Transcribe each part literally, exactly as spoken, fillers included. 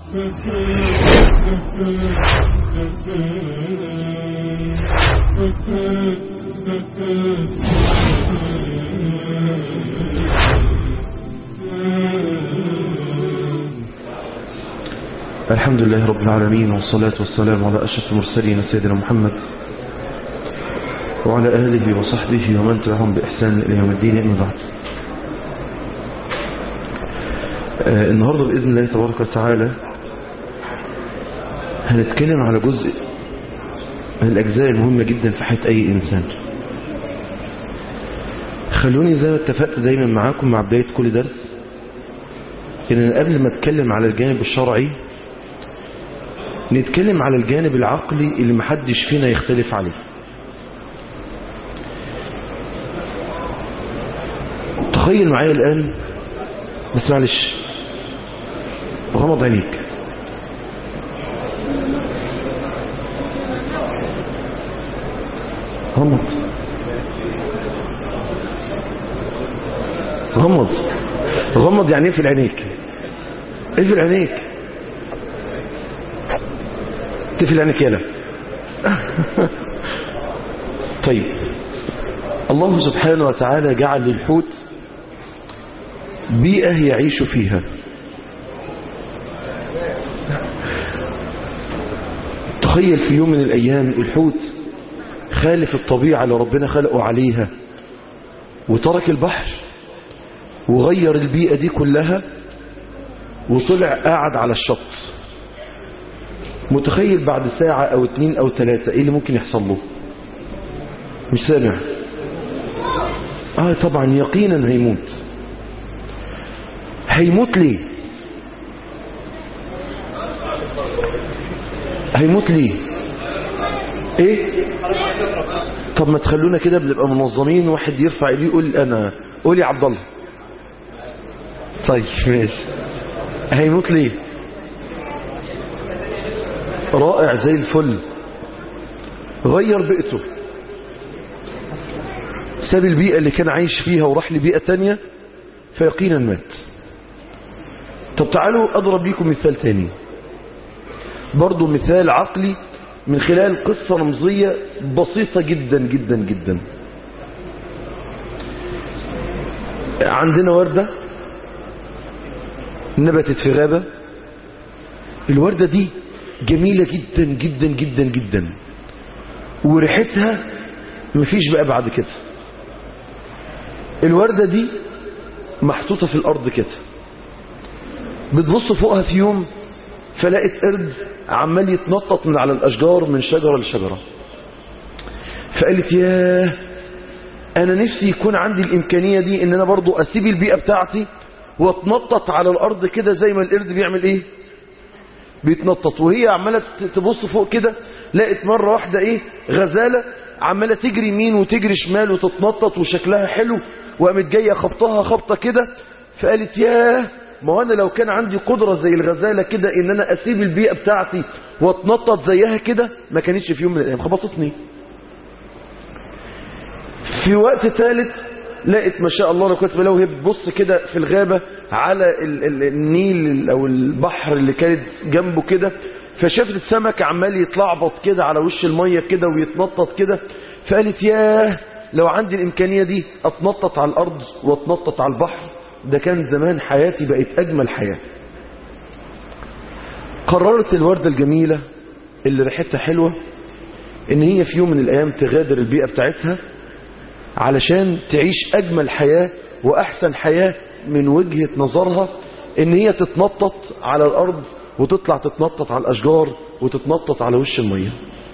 الحمد لله رب العالمين، والصلاة والسلام على أشرف المرسلين سيدنا محمد وعلى آله وصحبه ومن تبعهم بإحسان إلى يوم الدين. أما بعد، آه النهاردة بإذن الله تبارك وتعالى هنتكلم على جزء من الأجزاء المهمة جدا في حياة أي إنسان. خلوني زي ما اتفقت دايما معاكم مع بداية كل درس إن قبل ما اتكلم على الجانب الشرعي نتكلم على الجانب العقلي اللي محدش فينا يختلف عليه. تخيل معايا الآن، بس معلش غمض عينيك. غمض غمض غمض يعني ايه في عينيك؟ ايه في عينيك؟ تقفل عينيك يالا. طيب، الله سبحانه وتعالى جعل للحوت بيئة يعيش فيها. تخيل في يوم من الأيام الحوت خالف الطبيعة اللي ربنا خلقه عليها وترك البحر وغير البيئة دي كلها وطلع قاعد على الشط. متخيل بعد ساعة أو اتنين أو تلاتة إيه اللي ممكن يحصل له؟ مش سامع؟ آه طبعا يقينا هيموت. هيموت ليه؟ هيموت ليه؟ ايه؟ طب ما تخلونا كده بنبقى منظمين، واحد يرفع ايديه يقول انا، قول يا عبد الله. طيب ماشي. هيموت ليه؟ رائع زي الفل. غير بيئته، ساب البيئة اللي كان عايش فيها وراح لبيئة تانية فيقينا مات. طب تعالوا أضرب لكم مثال تاني، برضو مثال عقلي من خلال قصة رمزية بسيطة جدا جدا جدا. عندنا وردة نبتت في غابة. الوردة دي جميلة جدا جدا جدا جدا، وريحتها مفيش بقى بعد كده. الوردة دي محطوطة في الأرض كده، بتبص فوقها في يوم فلقت قرد عمال يتنطط من على الأشجار من شجرة لشجرة. فقالت ياه، أنا نفسي يكون عندي الإمكانية دي إن أنا برضو أسيب البيئة بتاعتي واتنطط على الأرض كده زي ما القرد بيعمل إيه؟ بيتنطط. وهي عمالة تبص فوق كده لقت مرة واحدة إيه؟ غزالة عمالة تجري يمين وتجري شمال وتتنطط وشكلها حلو، وقامت جاية خبطها خبطة كده. فقالت ياه، ما هو أنا لو كان عندي قدرة زي الغزالة كده إن أنا أسيب البيئة بتاعتي واتنطط زيها كده، ما كانتش في يوم من الأيام خبطتني. في وقت ثالث لقت ما شاء الله لو كنت بلاوي هي بتبص كده في الغابة على ال ال النيل أو البحر اللي كانت جنبه كده، فشافت السمك عمال يتلعبط كده على وش المية كده ويتنطط كده. فقالت ياه، لو عندي الإمكانية دي أتنطط على الأرض وأتنطط على البحر، ده كان زمان حياتي بقت أجمل حياة. قررت الوردة الجميلة اللي ريحتها حلوة إن هي في يوم من الأيام تغادر البيئة بتاعتها علشان تعيش أجمل حياة وأحسن حياة من وجهة نظرها، إن هي تتنطط على الأرض وتطلع تتنطط على الأشجار وتتنطط على وش المية.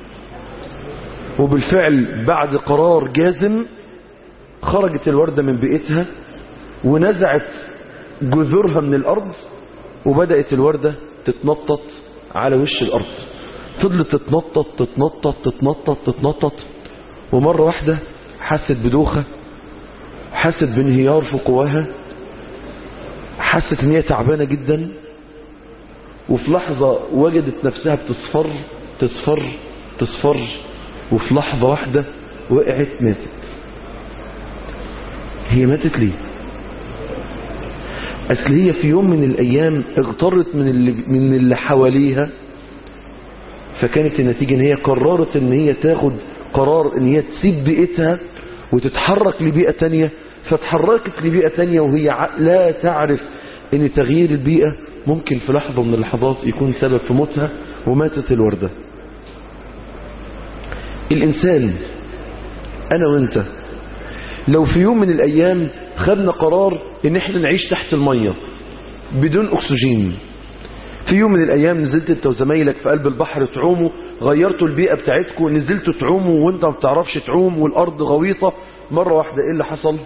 وبالفعل بعد قرار جازم خرجت الوردة من بيئتها ونزعت جذورها من الأرض، وبدأت الوردة تتنطط على وش الأرض. فضلت تتنطط تتنطط تتنطط تتنطط، ومرة واحدة حست بدوخة، حست بانهيار في قواها، حست ان هي تعبانة جدا، وفي لحظة وجدت نفسها بتصفر تصفر تصفر، وفي لحظة واحدة وقعت ماتت. هي ماتت ليه؟ أصل هي في يوم من الأيام اغترت من اللي, من اللي حواليها، فكانت النتيجة ان هي قررت ان هي تاخد قرار ان هي تسيب بيئتها وتتحرك لبيئة تانية، فتحركت لبيئة تانية وهي لا تعرف ان تغيير البيئة ممكن في لحظة من اللحظات يكون سبب في موتها، وماتت الوردة. الإنسان أنا وإنت لو في يوم من الأيام خدنا قرار ان احنا نعيش تحت المية بدون أكسجين، في يوم من الأيام نزلت انت وزمايلك في قلب البحر تعوموا، غيرتوا البيئة بتاعتكم، نزلتوا تعوموا وانت ما بتعرفش تعوم والأرض غويطة، مرة واحدة ايه اللي حصل؟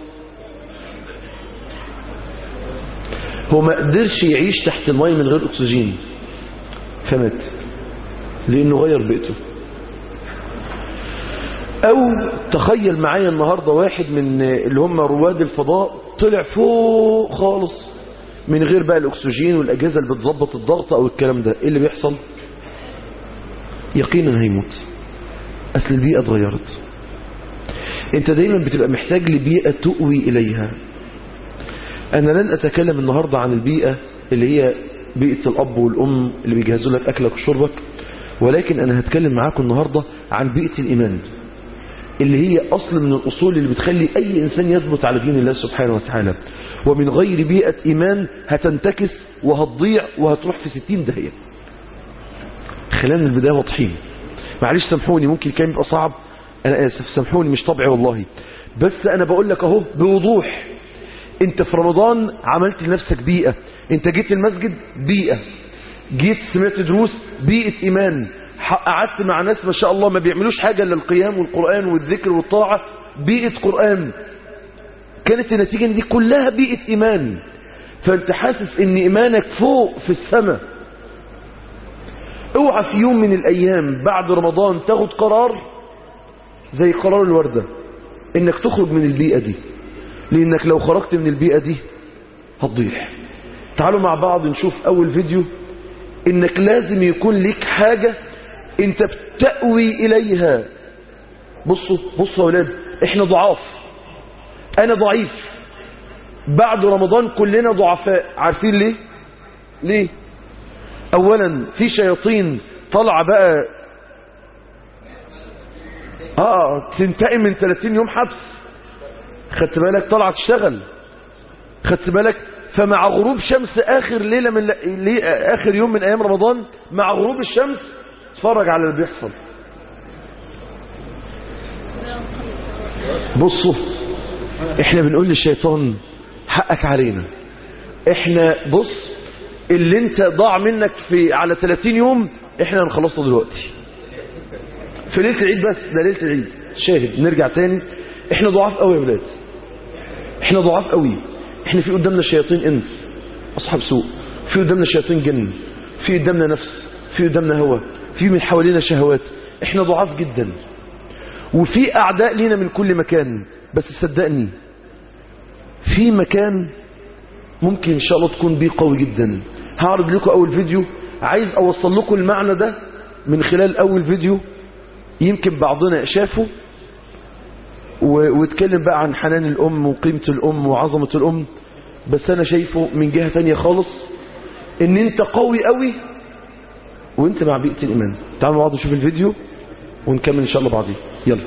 هو ما قدرش يعيش تحت المية من غير أكسجين فمات لأنه غير بيئته. أو تخيل معايا النهاردة واحد من اللي هم رواد الفضاء طلع فوق خالص من غير بقى الأكسجين والأجهزة اللي بتظبط الضغط أو الكلام ده، إيه اللي بيحصل؟ يقينا هيموت. أصل البيئة اتغيرت. أنت دايما بتبقى محتاج لبيئة تؤوي إليها. أنا لن أتكلم النهاردة عن البيئة اللي هي بيئة الأب والأم اللي بيجهزوا لك أكلك وشربك، ولكن أنا هتكلم معاكم النهاردة عن بيئة الإيمان اللي هي أصل من الأصول اللي بتخلي أي إنسان يثبت على دين الله سبحانه وتعالى. ومن غير بيئة إيمان هتنتكس وهتضيع وهتروح في ستين داهية. خلال البداية واضحين. معلش سامحوني ممكن كان يبقى صعب، أنا آسف سامحوني مش طبعي والله، بس أنا بقول لك أهو بوضوح. أنت في رمضان عملت لنفسك بيئة، أنت جيت المسجد بيئة، جيت سمعت دروس بيئة إيمان، قعدت مع ناس ما شاء الله ما بيعملوش حاجة إلا القيام والقرآن والذكر والطاعة، بيئة قرآن. كانت النتيجة دي كلها بيئة إيمان، فأنت حاسس إن إيمانك فوق في السماء. اوعى في يوم من الأيام بعد رمضان تاخد قرار زي قرار الوردة إنك تخرج من البيئة دي، لأنك لو خرجت من البيئة دي هتضيع. تعالوا مع بعض نشوف أول فيديو. إنك لازم يكون لك حاجة أنت بتأوي إليها. بصوا بصوا يا أولاد، إحنا ضعاف، أنا ضعيف، بعد رمضان كلنا ضعفاء. عارفين ليه؟ ليه؟ أولا في شياطين طلع بقى آه تنتقم من ثلاثين يوم حبس، خدت بالك؟ طلع تشتغل، خدت بالك؟ فمع غروب شمس آخر ليلة من ل... آخر يوم من أيام رمضان، مع غروب الشمس اتفرج على اللي بيحصل. بصوا احنا بنقول للشيطان حقك علينا، احنا بص اللي انت ضاع منك في على ثلاثين يوم احنا هنخلصه دلوقتي في ليلة العيد، بس ده ليلة العيد. شاهد نرجع تاني، احنا ضعاف قوي يا ولاد، احنا ضعاف قوي. احنا في قدامنا شياطين انس اصحاب سوء، في قدامنا شياطين جن، في قدامنا نفس، في قدامنا هوى، في من حوالينا شهوات. احنا ضعاف جدا، وفي اعداء لينا من كل مكان. بس صدقني في مكان ممكن ان شاء الله تكون بيه قوي جدا. هعرض لكم اول فيديو، عايز اوصل لكم المعنى ده من خلال اول فيديو. يمكن بعضنا شافه واتكلم بقى عن حنان الام وقيمة الام وعظمة الام، بس انا شايفه من جهة تانية خالص، ان انت قوي قوي وانت مع بيئة الايمان. تعالوا مع بعض نشوف الفيديو ونكمل ان شاء الله بعضين. يلا.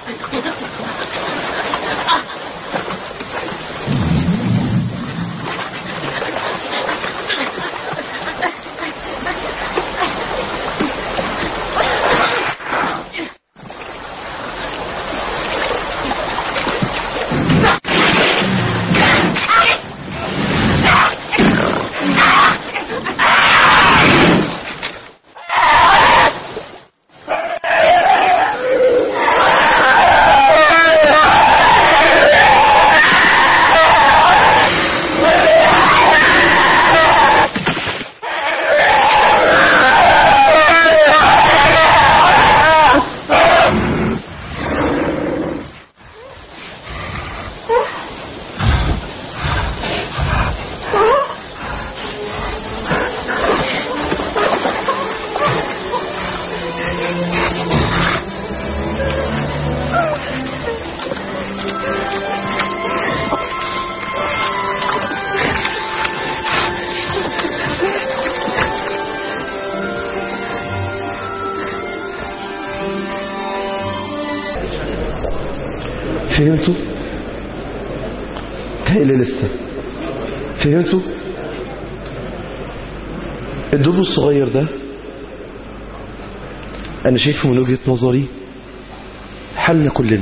فهمتوا؟ تقل لسه. فهمتوا؟ الدب الصغير ده انا شايفه من وجهة نظري حالنا كلنا،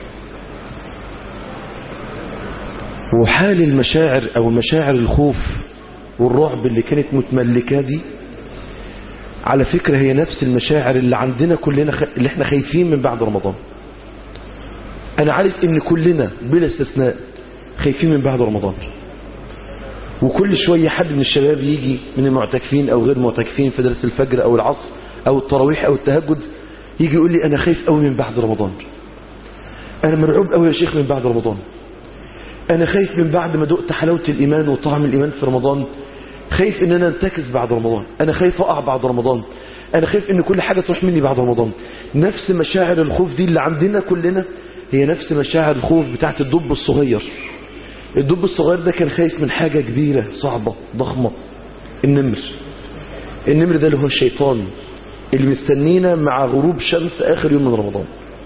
وحال المشاعر او مشاعر الخوف والرعب اللي كانت متملكة دي على فكرة هي نفس المشاعر اللي عندنا كلنا خ... اللي احنا خايفين من بعد رمضان. انا عارف ان كلنا بلا استثناء خايفين من بعد رمضان، وكل شوية حد من الشباب يجي من المعتكفين او غير المعتكفين في درس الفجر او العصر او التراويح او التهجد يجي يقول لي انا خايف قوي من بعد رمضان، انا مرعوب قوي يا شيخ من بعد رمضان، انا خايف من بعد ما دقت حلاوة الايمان وطعم الايمان في رمضان، خايف ان انا انتكس بعد رمضان، انا خايف اقع بعد رمضان، انا خايف ان كل حاجة تروح مني بعد رمضان. نفس مشاعر الخوف دي اللي عندنا كلنا هي نفس مشاعر الخوف بتاعت الدب الصغير. الدب الصغير ده كان خايف من حاجة كبيرة صعبة ضخمة، النمر. النمر ده اللي هو الشيطان اللي مستنينا مع غروب شمس آخر يوم من رمضان.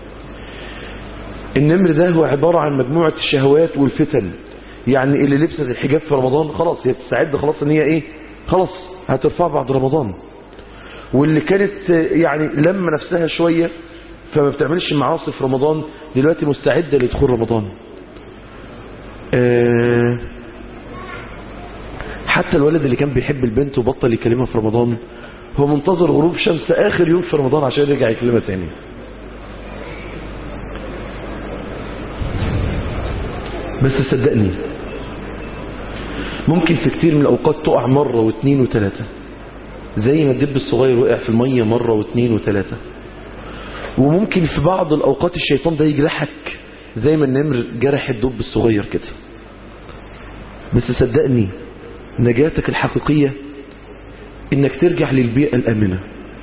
النمر ده هو عبارة عن مجموعة الشهوات والفتن، يعني اللي لبست الحجاب في رمضان خلاص هي تستعد خلاص ان هي ايه خلاص هترفع بعد رمضان، واللي كانت يعني لما نفسها شوية فما بتعملش معاصي في رمضان دلوقتي مستعدة لدخول رمضان. أه حتى الولد اللي كان بيحب البنت وبطل يكلمها في رمضان هو منتظر غروب شمس آخر يوم في رمضان عشان يرجع يكلمها تاني. بس صدقني ممكن في كتير من الأوقات تقع مرة واثنين وثلاثة زي ما الدب الصغير وقع في المية مرة واثنين وثلاثة، وممكن في بعض الأوقات الشيطان ده يجرحك زي ما النمر جرح الدب الصغير كده. بس صدقني نجاتك الحقيقية انك ترجع للبيئة الآمنة.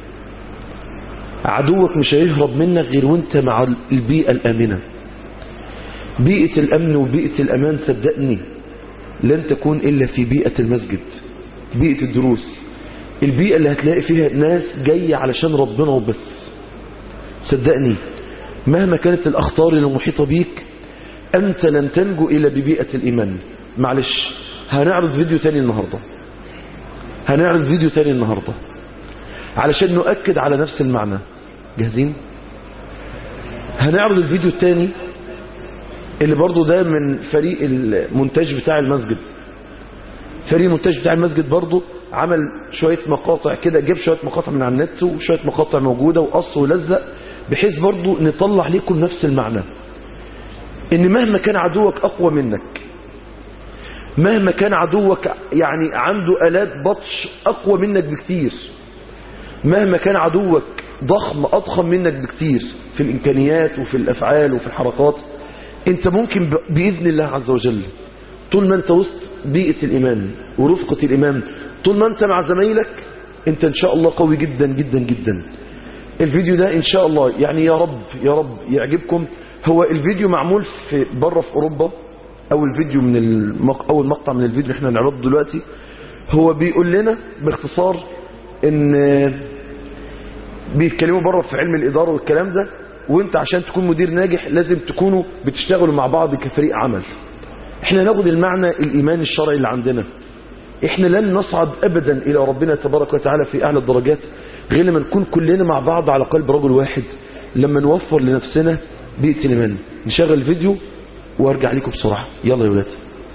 عدوك مش هيهرب منك غير وانت مع البيئة الآمنة. بيئة الأمن وبيئة الأمان صدقني لن تكون إلا في بيئة المسجد، بيئة الدروس، البيئة اللي هتلاقي فيها ناس جاية علشان ربنا وبس. صدقني مهما كانت الأخطار اللي محيطة بيك أنت لن تنجو إلا ببيئة الإيمان. معلش هنعرض فيديو تاني النهاردة هنعرض فيديو تاني النهاردة علشان نؤكد على نفس المعنى. جاهزين؟ هنعرض الفيديو التاني اللي برضو ده من فريق المونتاج بتاع المسجد. فريق المونتاج بتاع المسجد برضو عمل شوية مقاطع كده، جاب شوية مقاطع من على النت وشوية مقاطع موجودة وقص ولزق بحيث برضو نطلع لكم نفس المعنى، ان مهما كان عدوك اقوى منك، مهما كان عدوك يعني عنده آلات بطش اقوى منك بكتير، مهما كان عدوك ضخم اضخم منك بكتير في الامكانيات وفي الافعال وفي الحركات، انت ممكن باذن الله عز وجل طول ما انت وسط بيئة الايمان ورفقة الايمان، طول ما انت مع زمايلك انت ان شاء الله قوي جدا جدا جدا. الفيديو ده ان شاء الله يعني يا رب يا رب يعجبكم. هو الفيديو معمول في بره في اوروبا، اول فيديو من المق... اول مقطع من الفيديو احنا هنعرضه دلوقتي هو بيقول لنا باختصار ان بيتكلموا بره في علم الاداره والكلام ده، وانت عشان تكون مدير ناجح لازم تكونوا بتشتغلوا مع بعض كفريق عمل. احنا ناخد المعنى الإيمان الشرعي اللي عندنا. احنا لن نصعد أبدا إلى ربنا تبارك وتعالى في أعلى الدرجات غير لما نكون كلنا مع بعض على قلب رجل واحد، لما نوفر لنفسنا بيئة الإيمان. نشغل الفيديو وارجع لكم بسرعة. يلا يا ولاد.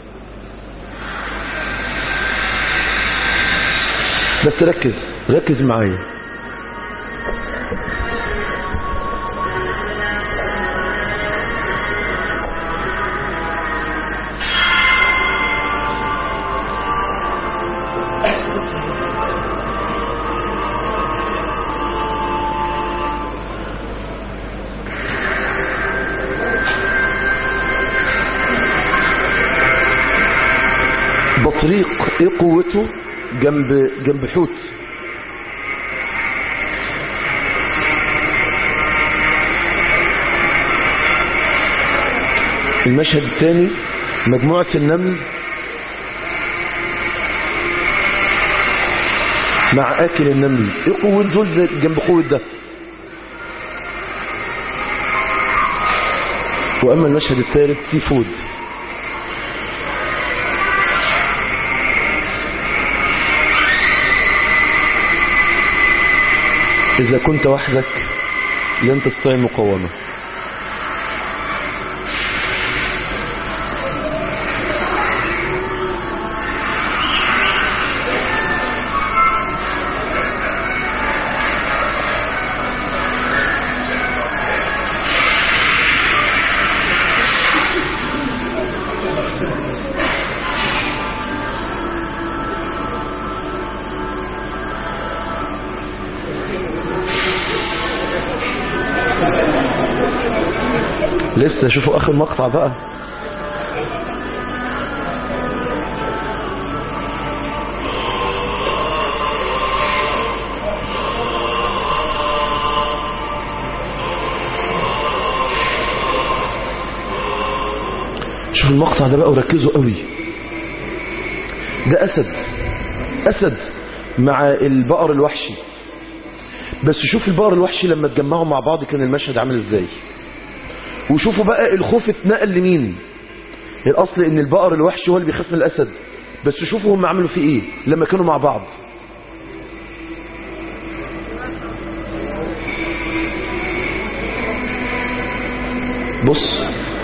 بس ركز ركز معايا. بطريق ايه قوته جنب جنب حوت. المشهد الثاني مجموعة النمل مع آكل النمل. ايه قوة دول جنب قوة ده؟ واما المشهد الثالث سي فود. إذا كنت وحدك لن تستطيع المقاومة. لسه شوفوا اخر مقطع بقى. شوفوا المقطع ده بقى وركزوا قوي. ده اسد اسد مع البقر الوحشي. بس شوف البقر الوحشي لما اتجمعوا مع بعض كان المشهد عامل ازاي. وشوفوا بقى الخوف اتنقل لمين. الاصل ان البقر الوحشي هو اللي بيخاف من الاسد، بس شوفوا هم عملوا فيه ايه لما كانوا مع بعض. بص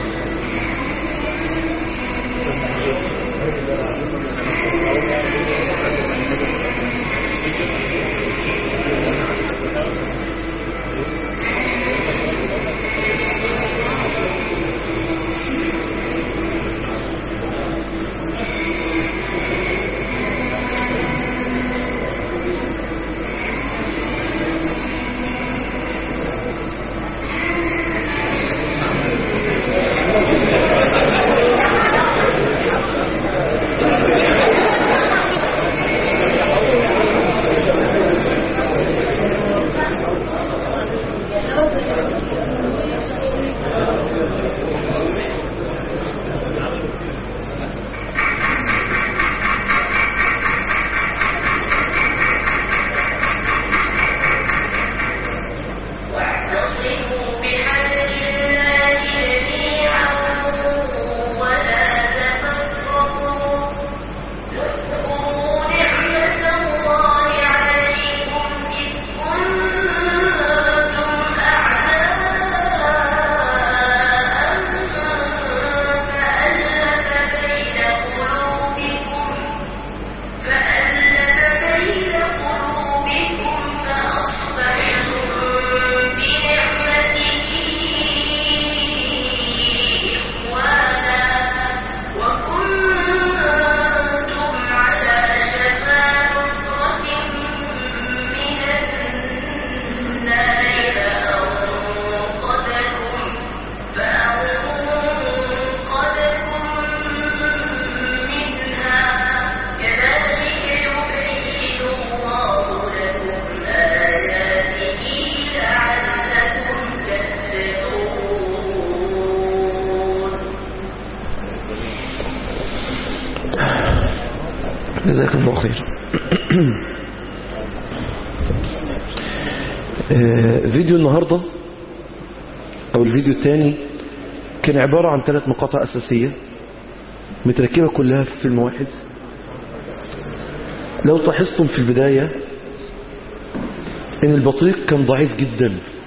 جزاك الله خير. فيديو النهاردة أو الفيديو الثاني كان عبارة عن ثلاث مقاطع أساسية متركبة كلها في فيلم واحد. لو لاحظتم في البداية إن البطريق كان ضعيف جدا،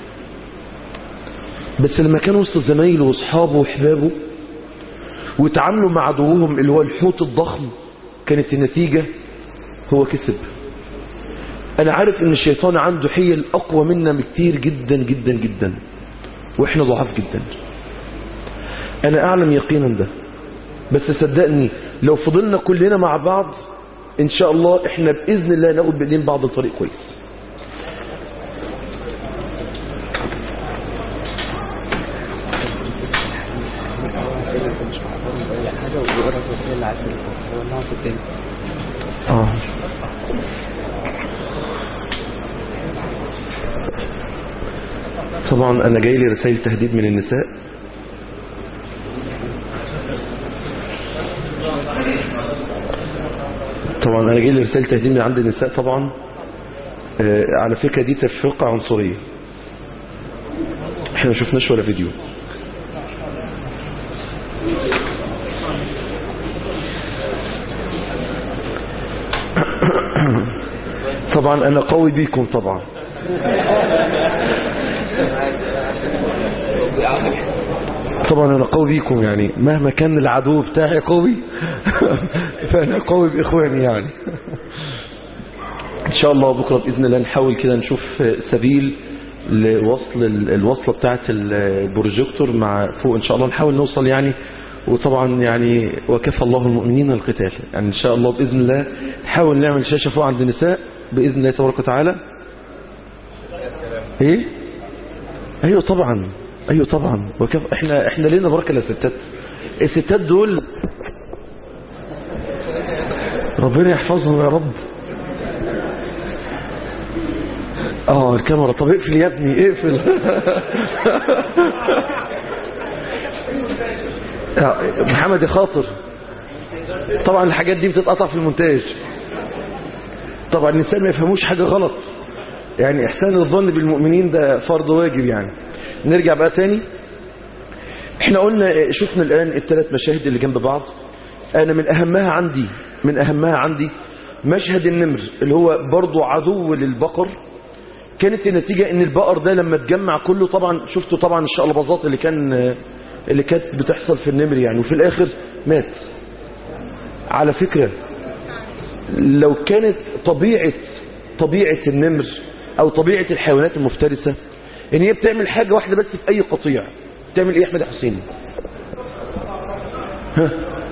بس لما كان وسط زمايله واصحابه وحبابه وتعاملوا مع عدوهم اللي هو الحوت الضخم، كانت النتيجة هو كسب. أنا عارف إن الشيطان عنده حيل أقوى منا بكتير جدا جدا جدا، وإحنا ضعاف جدا. أنا أعلم يقينا ده، بس صدقني لو فضلنا كلنا مع بعض إن شاء الله إحنا بإذن الله ناخد بإيدين بعض الطريق كويس. آه. طبعا أنا جاي لي رسائل تهديد من النساء. طبعا أنا جاي لي رسائل تهديد من عند النساء. طبعا آه على فكرة دي تفرقة عنصرية، احنا ما شفناش ولا فيديو. طبعا أنا قوي بيكم طبعا. طبعا أنا قوي بيكم، يعني مهما كان العدو بتاعي قوي فأنا قوي بإخواني يعني. إن شاء الله بكرة بإذن الله نحاول كده نشوف سبيل لوصل الوصلة بتاعة البروجيكتور مع فوق، إن شاء الله نحاول نوصل يعني. وطبعا يعني وكفى الله المؤمنين القتال، يعني إن شاء الله بإذن الله نحاول نعمل شاشة فوق عند النساء بإذن الله تبارك وتعالى. إيه؟ أيوة طبعا، أيوة طبعا وكف... إحنا إحنا لينا بركة للستات. الستات دول ربنا يحفظهم يا رب. اه الكاميرا، طب اقفل يا ابني اقفل. محمد يا خاطر، طبعا الحاجات دي بتتقطع في المونتاج. طبعا النساء ما يفهموش حاجة غلط، يعني احسان الظن بالمؤمنين ده فرض واجب يعني. نرجع بقى تاني، احنا قلنا شفنا الان الثلاث مشاهد اللي جنب بعض. انا من اهمها عندي من اهمها عندي مشهد النمر اللي هو برضو عدو للبقر. كانت النتيجة ان البقر ده لما اتجمع كله، طبعا شفتوا طبعا الشقلباظات اللي كان اللي كانت بتحصل في النمر يعني، وفي الاخر مات. على فكرة لو كانت طبيعة طبيعة النمر او طبيعة الحيوانات المفترسة ان هي بتعمل حاجة واحدة بس في اي قطيع، بتعمل ايه احمد حسين؟ ها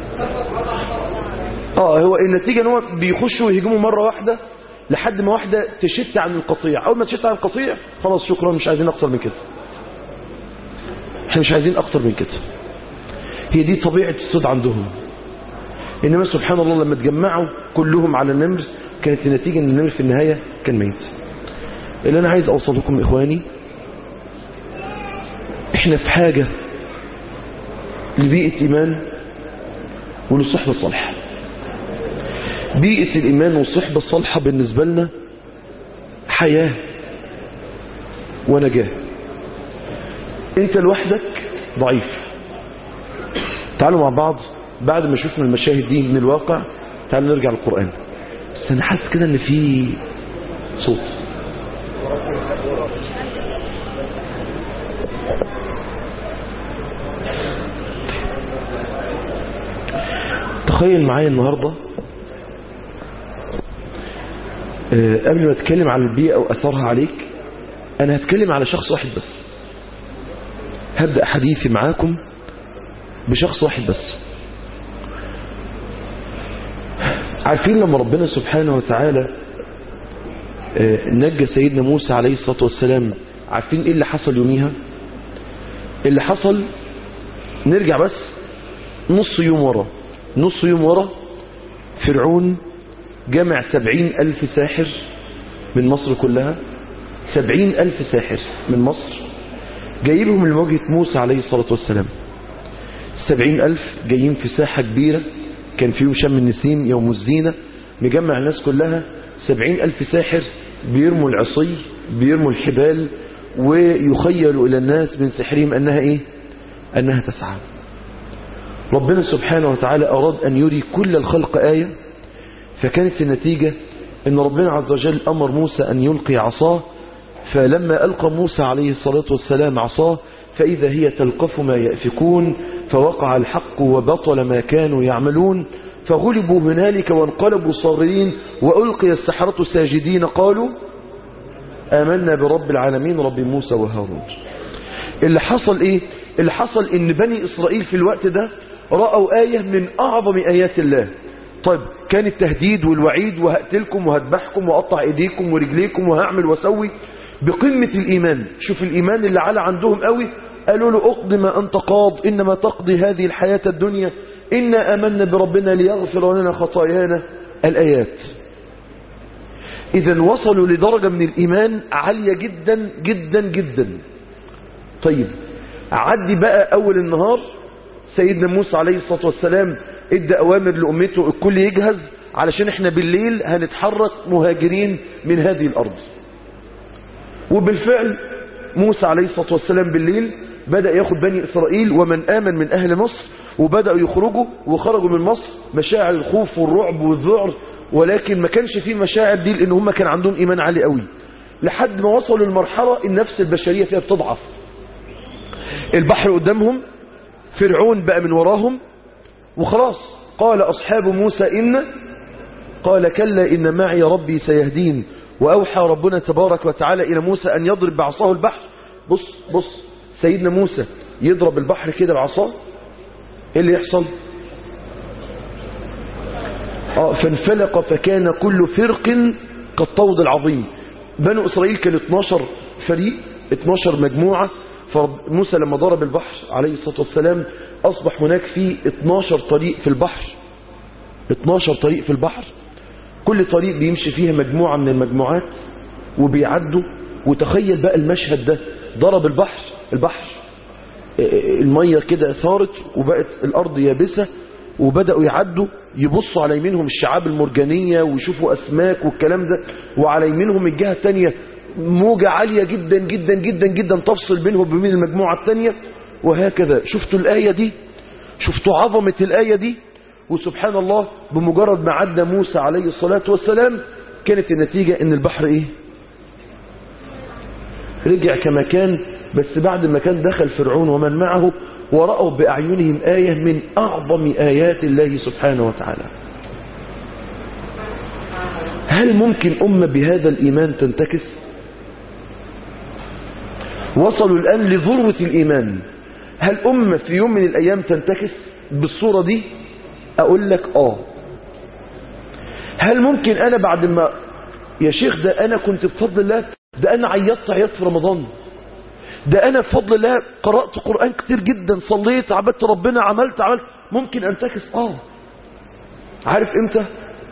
اه هو النتيجة ان هو بيخشوا ويهجموا مرة واحدة لحد ما واحدة تشت عن القطيع. اول ما تشت عن القطيع خلاص شكرا، مش عايزين اكتر من كده، احنا مش عايزين اكتر من كده. هي دي طبيعة السود عندهم. انما سبحان الله لما تجمعوا كلهم على النمر كانت النتيجة ان النمر في النهاية كان ميت. اللي انا عايز اوصل لكم اخواني، احنا في حاجة لبيئة ايمان وللصحبة الصالحة. بيئة الإيمان والصحبة الصالحة بالنسبة لنا حياة ونجاة. انت لوحدك ضعيف. تعالوا مع بعض بعد ما شفنا المشاهد دي من الواقع، تعالوا نرجع للقرآن. بس انا حاسس كده ان في صوت. تخيل معايا النهاردة أه قبل ما اتكلم عن البيئة واثرها عليك، انا هتكلم على شخص واحد بس. هبدأ حديثي معاكم بشخص واحد بس. عارفين لما ربنا سبحانه وتعالى أه نجى سيدنا موسى عليه الصلاة والسلام، عارفين ايه اللي حصل يوميها؟ اللي حصل نرجع بس نص يوم ورا نص يوم ورا فرعون جمع سبعين ألف ساحر من مصر كلها. سبعين ألف ساحر من مصر جايبهم لمواجهة موسى عليه الصلاة والسلام. سبعين ألف جايين في ساحة كبيرة، كان في يوم شم النسيم يوم الزينة، مجمع الناس كلها. سبعين ألف ساحر بيرموا العصي، بيرموا الحبال، ويخيل إلى الناس من سحرهم أنها إيه؟ أنها تسعى. ربنا سبحانه وتعالى أراد أن يري كل الخلق آية، فكانت النتيجة أن ربنا عز وجل أمر موسى أن يلقي عصاه، فلما ألقى موسى عليه الصلاة والسلام عصاه فإذا هي تلقف ما يأفكون، فوقع الحق وبطل ما كانوا يعملون، فغلبوا هنالك وانقلبوا صاغرين وألقي السحرة ساجدين قالوا آمنا برب العالمين رب موسى وهارون. اللي حصل إيه؟ اللي حصل إن بني إسرائيل في الوقت ده رأوا آية من أعظم آيات الله. طيب كان التهديد والوعيد وهقتلكم وهذبحكم وأقطع إيديكم ورجليكم وهعمل وسوي بقمة الإيمان. شوف الإيمان اللي على عندهم قوي، قالوا له اقض ما أنت قاض إنما تقضي هذه الحياة الدنيا إنا آمنا بربنا ليغفر لنا خطايانا الآيات. إذا وصلوا لدرجة من الإيمان عالية جدا جدا جدا. طيب عدي بقى أول النهار، سيدنا موسى عليه الصلاة والسلام ادى أوامر لأمته الكل يجهز علشان احنا بالليل هنتحرك مهاجرين من هذه الأرض. وبالفعل موسى عليه الصلاة والسلام بالليل بدأ ياخد بني إسرائيل ومن آمن من أهل مصر، وبدأوا يخرجوا وخرجوا من مصر مشاعر الخوف والرعب والذعر، ولكن ما كانش فيه مشاعر دي لأن هم كان عندهم إيمان عالي قوي، لحد ما وصلوا للمرحلة النفس البشرية فيها بتضعف. البحر قدامهم، فرعون بقى من وراهم، وخلاص قال أصحاب موسى إن قال كلا إن معي ربي سيهدين، وأوحى ربنا تبارك وتعالى إلى موسى أن يضرب بعصاه البحر. بص بص سيدنا موسى يضرب البحر كده بعصاه، إيه اللي يحصل؟ آه فانفلق فكان كل فرق كالطود العظيم. بنو إسرائيل كان اتناشر فريق، اتناشر مجموعة، فموسى لما ضرب البحر عليه الصلاة والسلام أصبح هناك فيه اتناشر طريق في البحر، اتناشر طريق في البحر، كل طريق بيمشي فيها مجموعة من المجموعات وبيعدوا. وتخيل بقى المشهد ده، ضرب البحر، البحر المية كده صارت وبقت الأرض يابسة، وبدأوا يعدوا يبصوا على يمينهم الشعاب المرجانية ويشوفوا أسماك والكلام ده، وعلى يمينهم الجهة الثانية موجة عالية جدا جدا جدا جدا تفصل بينهم وبين المجموعة الثانية، وهكذا. شفتوا الآية دي؟ شفتوا عظمة الآية دي؟ وسبحان الله بمجرد ما عدى موسى عليه الصلاة والسلام كانت النتيجة ان البحر ايه؟ رجع كما كان، بس بعد ما كان دخل فرعون ومن معه ورأوا بأعينهم آية من أعظم آيات الله سبحانه وتعالى. هل ممكن أمة بهذا الإيمان تنتكس؟ وصلوا الآن لذروة الإيمان. هل أمة في يوم من الأيام تنتكس بالصورة دي؟ أقول لك آه. هل ممكن أنا بعد ما يا شيخ ده أنا كنت بفضل الله، ده أنا عيطت عيط في رمضان، ده أنا بفضل الله قرأت قرآن كتير جدا، صليت، عبدت ربنا، عملت عملت ممكن أنتكس آه. عارف إمتى؟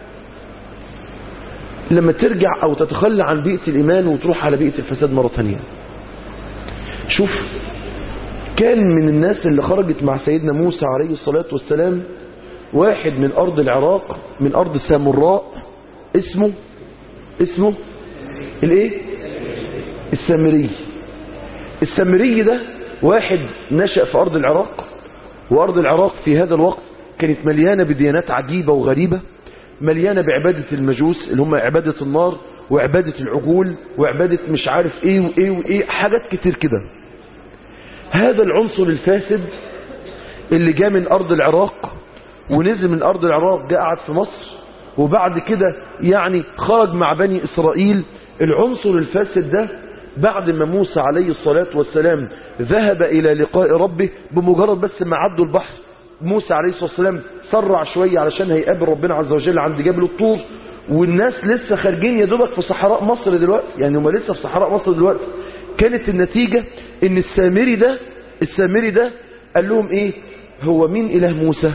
لما ترجع أو تتخلى عن بيئة الإيمان وتروح على بيئة الفساد مرة ثانية. شوف كان من الناس اللي خرجت مع سيدنا موسى عليه الصلاة والسلام واحد من أرض العراق، من أرض سامراء، اسمه اسمه الايه؟ السامري. السامري ده واحد نشأ في أرض العراق، وأرض العراق في هذا الوقت كانت مليانة بديانات عجيبة وغريبة، مليانة بعبادة المجوس اللي هم عبادة النار وعبادة العجول وعبادة مش عارف ايه وايه وايه، حاجات كتير كده. هذا العنصر الفاسد اللي جاء من أرض العراق ونزل من أرض العراق جاء قعد في مصر، وبعد كده يعني خرج مع بني إسرائيل. العنصر الفاسد ده بعد ما موسى عليه الصلاة والسلام ذهب إلى لقاء ربه، بمجرد بس ما عدوا البحر موسى عليه الصلاة والسلام سرع شوية علشان هيقابل ربنا عز وجل عند جبل الطور، والناس لسه خارجين يا دوبك في صحراء مصر دلوقتي، يعني هم لسه في صحراء مصر دلوقتي. كانت النتيجة ان السامري ده السامري ده قال لهم ايه؟ هو مين إله موسى؟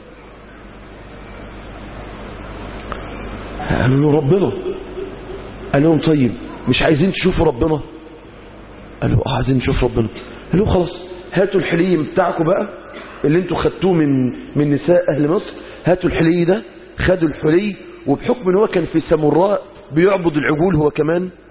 قالوا له ربنا. قال لهم طيب مش عايزين تشوفوا ربنا؟ قالوا اه عايزين نشوف ربنا. قالوا خلاص هاتوا الحلي بتاعكم بقى اللي انتوا خدتوه من من نساء اهل مصر، هاتوا الحلي ده. خدوا الحلي، وبحكم ان هو كان في سامراء بيعبد العجول هو كمان،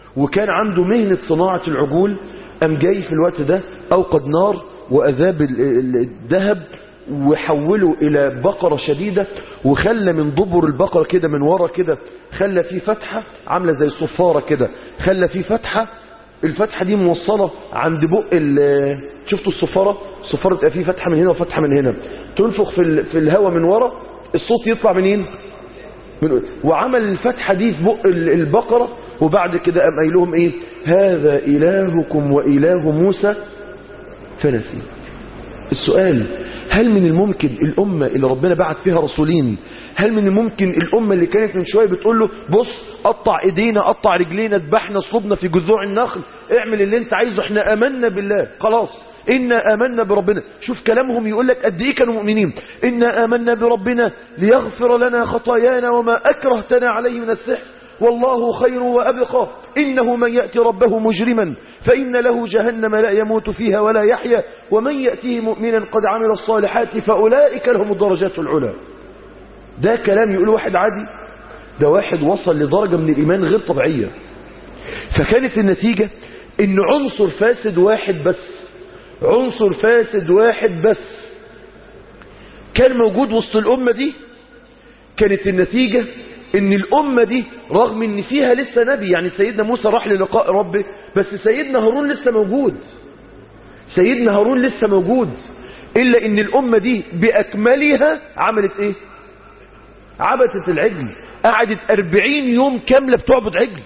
وكان عنده مهنة صناعة العجول، قام جاي في الوقت ده أوقد نار وأذاب الذهب وحوله إلى بقرة شديدة، وخلى من دبر البقرة كده من ورا كده خلى فيه فتحة عاملة زي الصفارة كده، خلى فيه فتحة، الفتحة دي موصلة عند بق شفتوا الصفارة؟ الصفارة تبقى فيه فتحة من هنا وفتحة من هنا، تنفخ في, في الهواء من ورا، الصوت يطلع منين؟ من وعمل الفتحة دي في بق البقرة، وبعد كده قام قايل لهم ايه؟ هذا إلهكم وإله موسى فنسي. السؤال: هل من الممكن الأمة اللي ربنا بعت فيها رسولين، هل من الممكن الأمة اللي كانت من شوية بتقول له بص قطع ايدينا قطع رجلينا اذبحنا اصلبنا في جذوع النخل اعمل اللي انت عايزه احنا امنا بالله خلاص إنا آمنا بربنا، شوف كلامهم يقول لك قد ايه كانوا مؤمنين، إنا آمنا بربنا ليغفر لنا خطايانا وما أكرهتنا عليه من السحر والله خير وأبقى إنه من يأتي ربه مجرما فإن له جهنم لا يموت فيها ولا يحيا ومن يأتيه مؤمنا قد عمل الصالحات فأولئك لهم الدرجات العلى. ده كلام يقول واحد عادي؟ ده واحد وصل لدرجة من الإيمان غير طبيعية. فكانت النتيجة إن عنصر فاسد واحد بس عنصر فاسد واحد بس كان موجود وسط الأمة دي، كانت النتيجة ان الأمة دي رغم ان فيها لسه نبي، يعني سيدنا موسى راح للقاء ربه بس سيدنا هارون لسه موجود سيدنا هارون لسه موجود إلا ان الأمة دي بأكملها عملت ايه؟ عبدت العجل، قعدت أربعين يوم كاملة بتعبد عجل.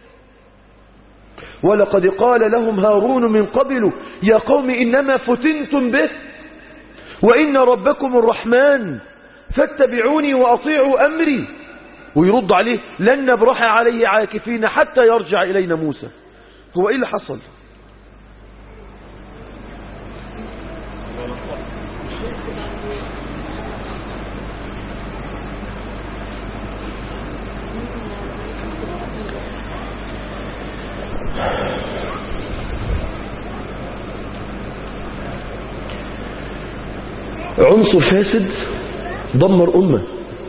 ولقد قال لهم هارون من قبل يا قوم إنما فتنتم به وإن ربكم الرحمن فاتبعوني وأطيعوا أمري، ويرد عليه لن نبرح عليه عاكفين حتى يرجع إلينا موسى. هو إيه اللي حصل؟ عنصر فاسد دمر أمة،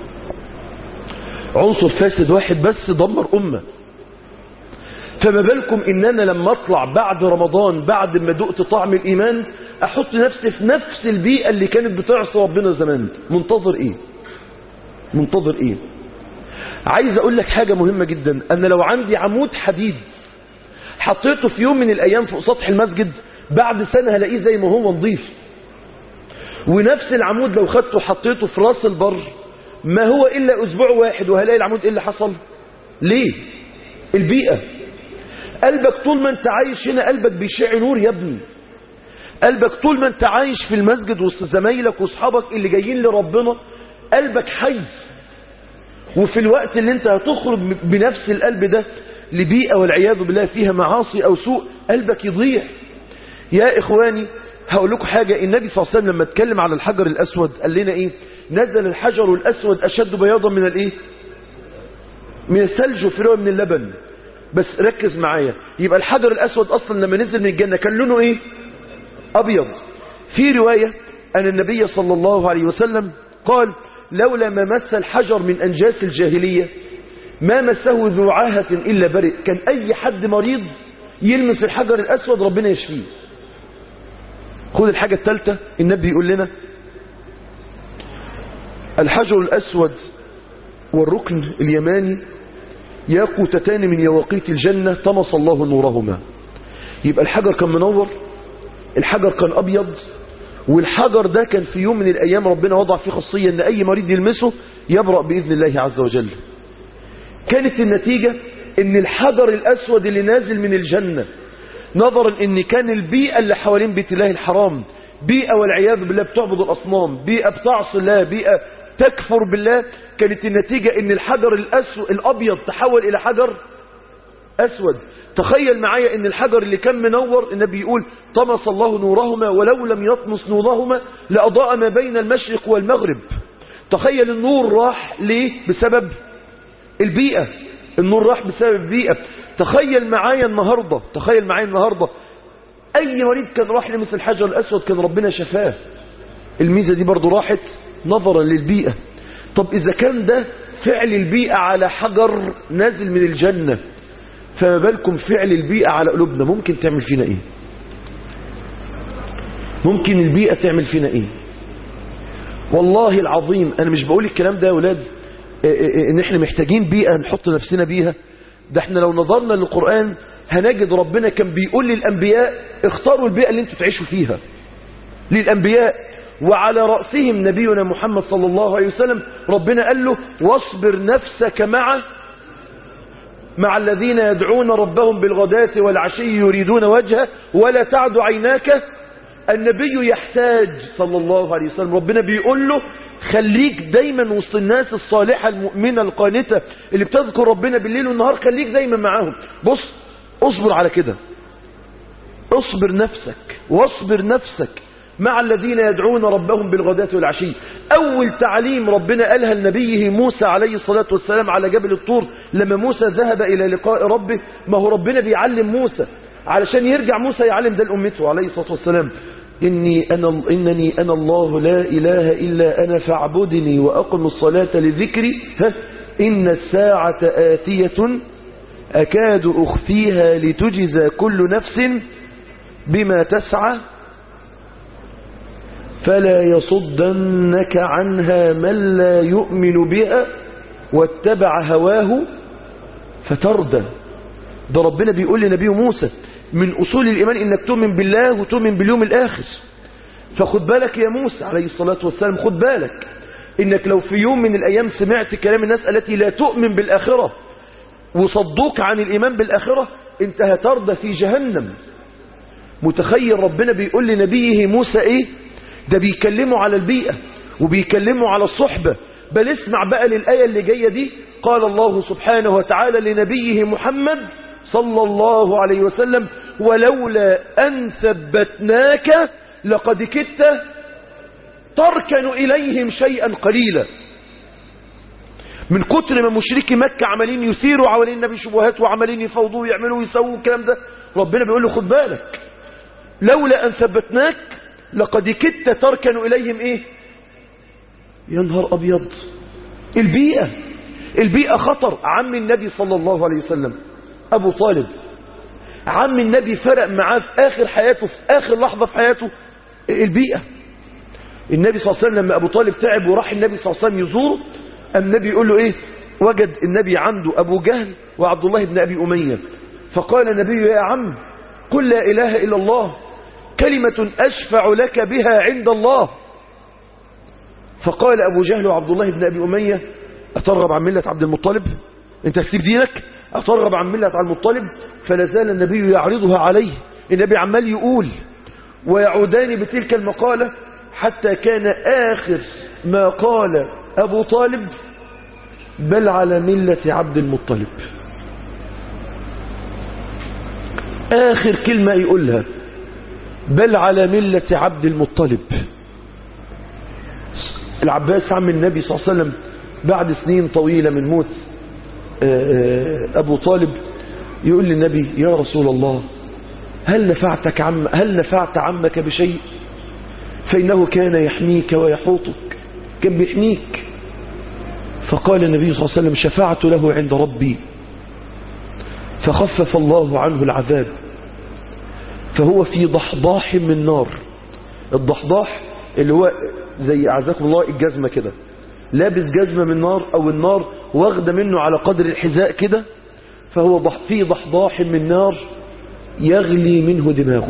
عنصر فاسد واحد بس دمر أمة. فما بالكم إن أنا لما أطلع بعد رمضان بعد ما دقت طعم الإيمان أحط نفسي في نفس البيئة اللي كانت بتعصي ربنا زمان، منتظر إيه؟ منتظر إيه؟ عايز أقول لك حاجة مهمة جدا، أن لو عندي عمود حديد حطيته في يوم من الأيام فوق سطح المسجد بعد سنة هلاقيه زي ما هو نظيف، ونفس العمود لو خدته حطيته في راس البر ما هو إلا أسبوع واحد وهلاقي العمود إيه اللي حصل؟ ليه؟ البيئة. قلبك طول ما انت عايش هنا قلبك بيشع نور يا ابني، قلبك طول ما انت عايش في المسجد وسط زمايلك واصحابك اللي جايين لربنا قلبك حي، وفي الوقت اللي انت هتخرج بنفس القلب ده لبيئة والعياذ بالله فيها معاصي أو سوء قلبك يضيع. يا إخواني هقول لكم حاجة، النبي صلى الله عليه وسلم لما اتكلم على الحجر الأسود قال لنا إيه؟ نزل الحجر الأسود أشد بياضا من الإيه؟ من الثلج وفي رواية من اللبن. بس ركز معايا، يبقى الحجر الأسود أصلا لما نزل من الجنة كان لونه إيه؟ أبيض. في رواية أن النبي صلى الله عليه وسلم قال لولا ما مس الحجر من أنجاس الجاهلية ما مسه ذو عاهة إلا برئ، كان أي حد مريض يلمس الحجر الأسود ربنا يشفيه. خذ الحاجة الثالثة، النبي يقول لنا الحجر الأسود والركن اليماني ياقوتتان من يواقيت الجنة طمس الله نورهما. يبقى الحجر كان منور، الحجر كان أبيض، والحجر ده كان في يوم من الأيام ربنا وضع فيه خاصية أن أي مريض يلمسه يبرأ بإذن الله عز وجل. كانت النتيجة أن الحجر الأسود اللي نازل من الجنة نظرا أن كان البيئة اللي حوالين بيت الله الحرام بيئة والعياذ بالله بتعبد الأصنام، بيئة بتعصي الله، بيئة تكفر بالله، كانت النتيجة أن الحجر الأسود الأبيض تحول إلى حجر أسود. تخيل معايا أن الحجر اللي كان منور النبي يقول طمس الله نورهما ولو لم يطمس نورهما لأضاء ما بين المشرق والمغرب. تخيل النور راح ليه؟ بسبب البيئة، النور راح بسبب البيئة. تخيل معايا النهاردة تخيل معايا النهاردة أي مريض كان راح لمس الحجر الأسود كان ربنا شفاه. الميزة دي برضو راحت نظرا للبيئة. طب إذا كان ده فعل البيئة على حجر نازل من الجنة، فما بالكم فعل البيئة على قلوبنا ممكن تعمل فينا ايه؟ ممكن البيئة تعمل فينا ايه؟ والله العظيم انا مش بقول الكلام ده يا ولاد ان احنا محتاجين بيئة نحط نفسنا بيها. ده احنا لو نظرنا للقرآن هنجد ربنا كان بيقول للأنبياء اختاروا البيئة اللي انتوا تعيشوا فيها للأنبياء، وعلى رأسهم نبينا محمد صلى الله عليه وسلم. ربنا قال له واصبر نفسك مع مع الذين يدعون ربهم بالغداة والعشي يريدون وجهه ولا تعد عيناك. النبي يحتاج صلى الله عليه وسلم، ربنا بيقول له خليك دايما وسط الناس الصالحة المؤمنة القانتة اللي بتذكر ربنا بالليل والنهار، خليك دايما معاهم. بص اصبر على كده، اصبر نفسك واصبر نفسك مع الذين يدعون ربهم بالغداة والعشي. أول تعليم ربنا قالها لنبيه موسى عليه الصلاة والسلام على جبل الطور لما موسى ذهب إلى لقاء ربه. ما هو ربنا بيعلم موسى علشان يرجع موسى يعلم ده لأمته عليه الصلاة والسلام. إني أنا, إنني أنا الله لا إله إلا أنا فاعبدني وأقم الصلاة لذكري. ها إن الساعة آتية أكاد أخفيها لتجزى كل نفس بما تسعى فلا يصدنك عنها من لا يؤمن بها واتبع هواه فتردى. ده ربنا بيقول لنبي موسى من أصول الإيمان إنك تؤمن بالله وتؤمن باليوم الآخر. فخد بالك يا موسى عليه الصلاة والسلام، خد بالك إنك لو في يوم من الأيام سمعت كلام الناس التي لا تؤمن بالآخرة وصدوك عن الإيمان بالآخرة انت هتردى في جهنم. متخيل ربنا بيقول لنبيه موسى إيه؟ ده بيكلموا على البيئة وبيكلموا على الصحبة. بل اسمع بقى للآية اللي جاية دي. قال الله سبحانه وتعالى لنبيه محمد صلى الله عليه وسلم ولولا أن ثبتناك لقد كدت تركن إليهم شيئا قليلا. من كتر ما مشركي مكة عمالين يثيروا حوالين النبي شبهات وعمالين يفوضوا ويعملوا ويسووا الكلام ده، ربنا بيقول له خد بالك لولا أن ثبتناك لقد كدت تركن إليهم إيه؟ يا نهار أبيض. البيئة البيئة خطر. عم النبي صلى الله عليه وسلم أبو طالب، عم النبي فرق معاه في آخر حياته، في آخر لحظة في حياته البيئة. النبي صلى الله عليه وسلم لما أبو طالب تعب وراح النبي صلى الله عليه وسلم يزوره، النبي يقول له إيه؟ وجد النبي عنده أبو جهل وعبد الله بن أبي أمية. فقال النبي يا عم قل لا إله إلا الله كلمة أشفع لك بها عند الله. فقال أبو جهل وعبد الله بن أبي أمية أترغب عن ملة عبد المطلب؟ أنت تسيب دينك؟ أترغب عن ملة عبد المطلب؟ فلازال النبي يعرضها عليه. النبي عمال يقول ويعودان بتلك المقالة حتى كان آخر ما قال أبو طالب بل على ملة عبد المطلب. آخر كلمة يقولها بل على ملة عبد المطلب. العباس عم النبي صلى الله عليه وسلم بعد سنين طويلة من موت أبو طالب يقول للنبي يا رسول الله هل نفعتك عم هل نفعت عمك بشيء؟ فإنه كان يحميك ويحوطك، كان بيحميك. فقال النبي صلى الله عليه وسلم شفعت له عند ربي فخفف الله عنه العذاب فهو في ضحضاح من نار. الضحضاح اللي هو زي أعزكم الله الجزمة كده، لابس جزمة من نار أو النار واخده منه على قدر الحذاء كده، فهو في ضحضاح من نار يغلي منه دماغه.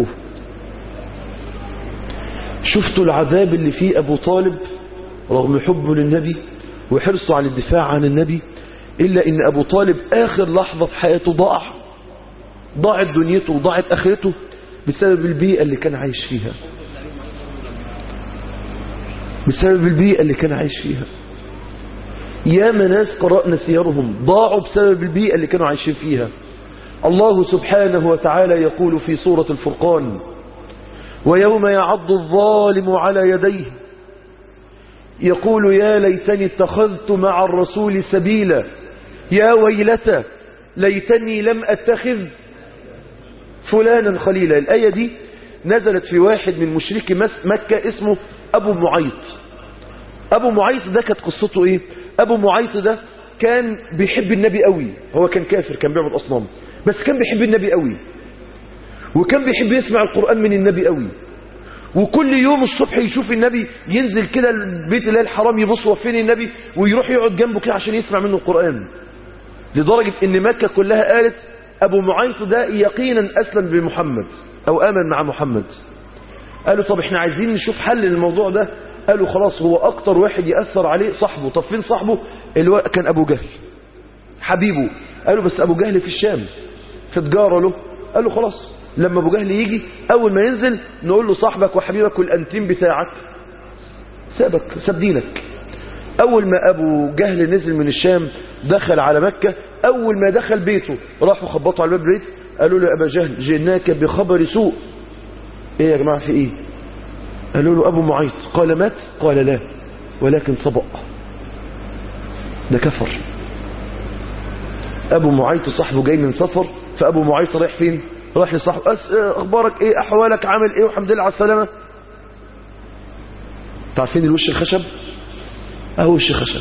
شفتوا العذاب اللي فيه أبو طالب رغم حبه للنبي وحرصه على الدفاع عن النبي، إلا إن أبو طالب آخر لحظة في حياته ضاع ضاعت دنيته وضاعت آخرته بسبب البيئة اللي كان عايش فيها، بسبب البيئة اللي كان عايش فيها. يا ناس قرأنا سيرهم ضاعوا بسبب البيئة اللي كانوا عايشين فيها. الله سبحانه وتعالى يقول في سورة الفرقان ويوم يعض الظالم على يديه يقول يا ليتني اتخذت مع الرسول سبيلا يا ويلتى ليتني لم أتخذ فلانا خليلا. الآية دي نزلت في واحد من مشركي مكة اسمه أبو معيط. أبو معيط ده كانت قصته إيه؟ أبو معيط ده كان بيحب النبي قوي، هو كان كافر كان بيعبد أصنام، بس كان بيحب النبي قوي، وكان بيحب يسمع القرآن من النبي قوي، وكل يوم الصبح يشوف النبي ينزل كده البيت الله الحرام يبص وفين النبي ويروح يقعد جنبه كده عشان يسمع منه القرآن. لدرجة ان مكة كلها قالت ابو معيط ده يقينا اسلم بمحمد او امن مع محمد. قالوا طب احنا عايزين نشوف حل للموضوع ده. قالوا خلاص هو اكتر واحد يأثر عليه صاحبه. طب فين صاحبه؟ اللي كان ابو جهل حبيبه. قالوا بس ابو جهل في الشام في تجارة له. قالوا خلاص لما ابو جهل يجي اول ما ينزل نقول له صاحبك وحبيبك والانتيم بتاعك سابك ساب دينك. اول ما ابو جهل نزل من الشام دخل على مكة، اول ما دخل بيته راحوا خبطوا على باب البيت قالوا له ابا جهل جئناك بخبر سوء. ايه يا جماعة في ايه؟ قالوا له ابو معيط. قال مات؟ قال لا ولكن صبأ. ده كفر. ابو معيط صاحبه جاي من سفر، فابو معيط رايح فين؟ رايح لصاحبه أس... اخبارك ايه، احوالك، عامل ايه، والحمد لله على السلامة. تعرفين الوش الخشب؟ اهو وش خشب.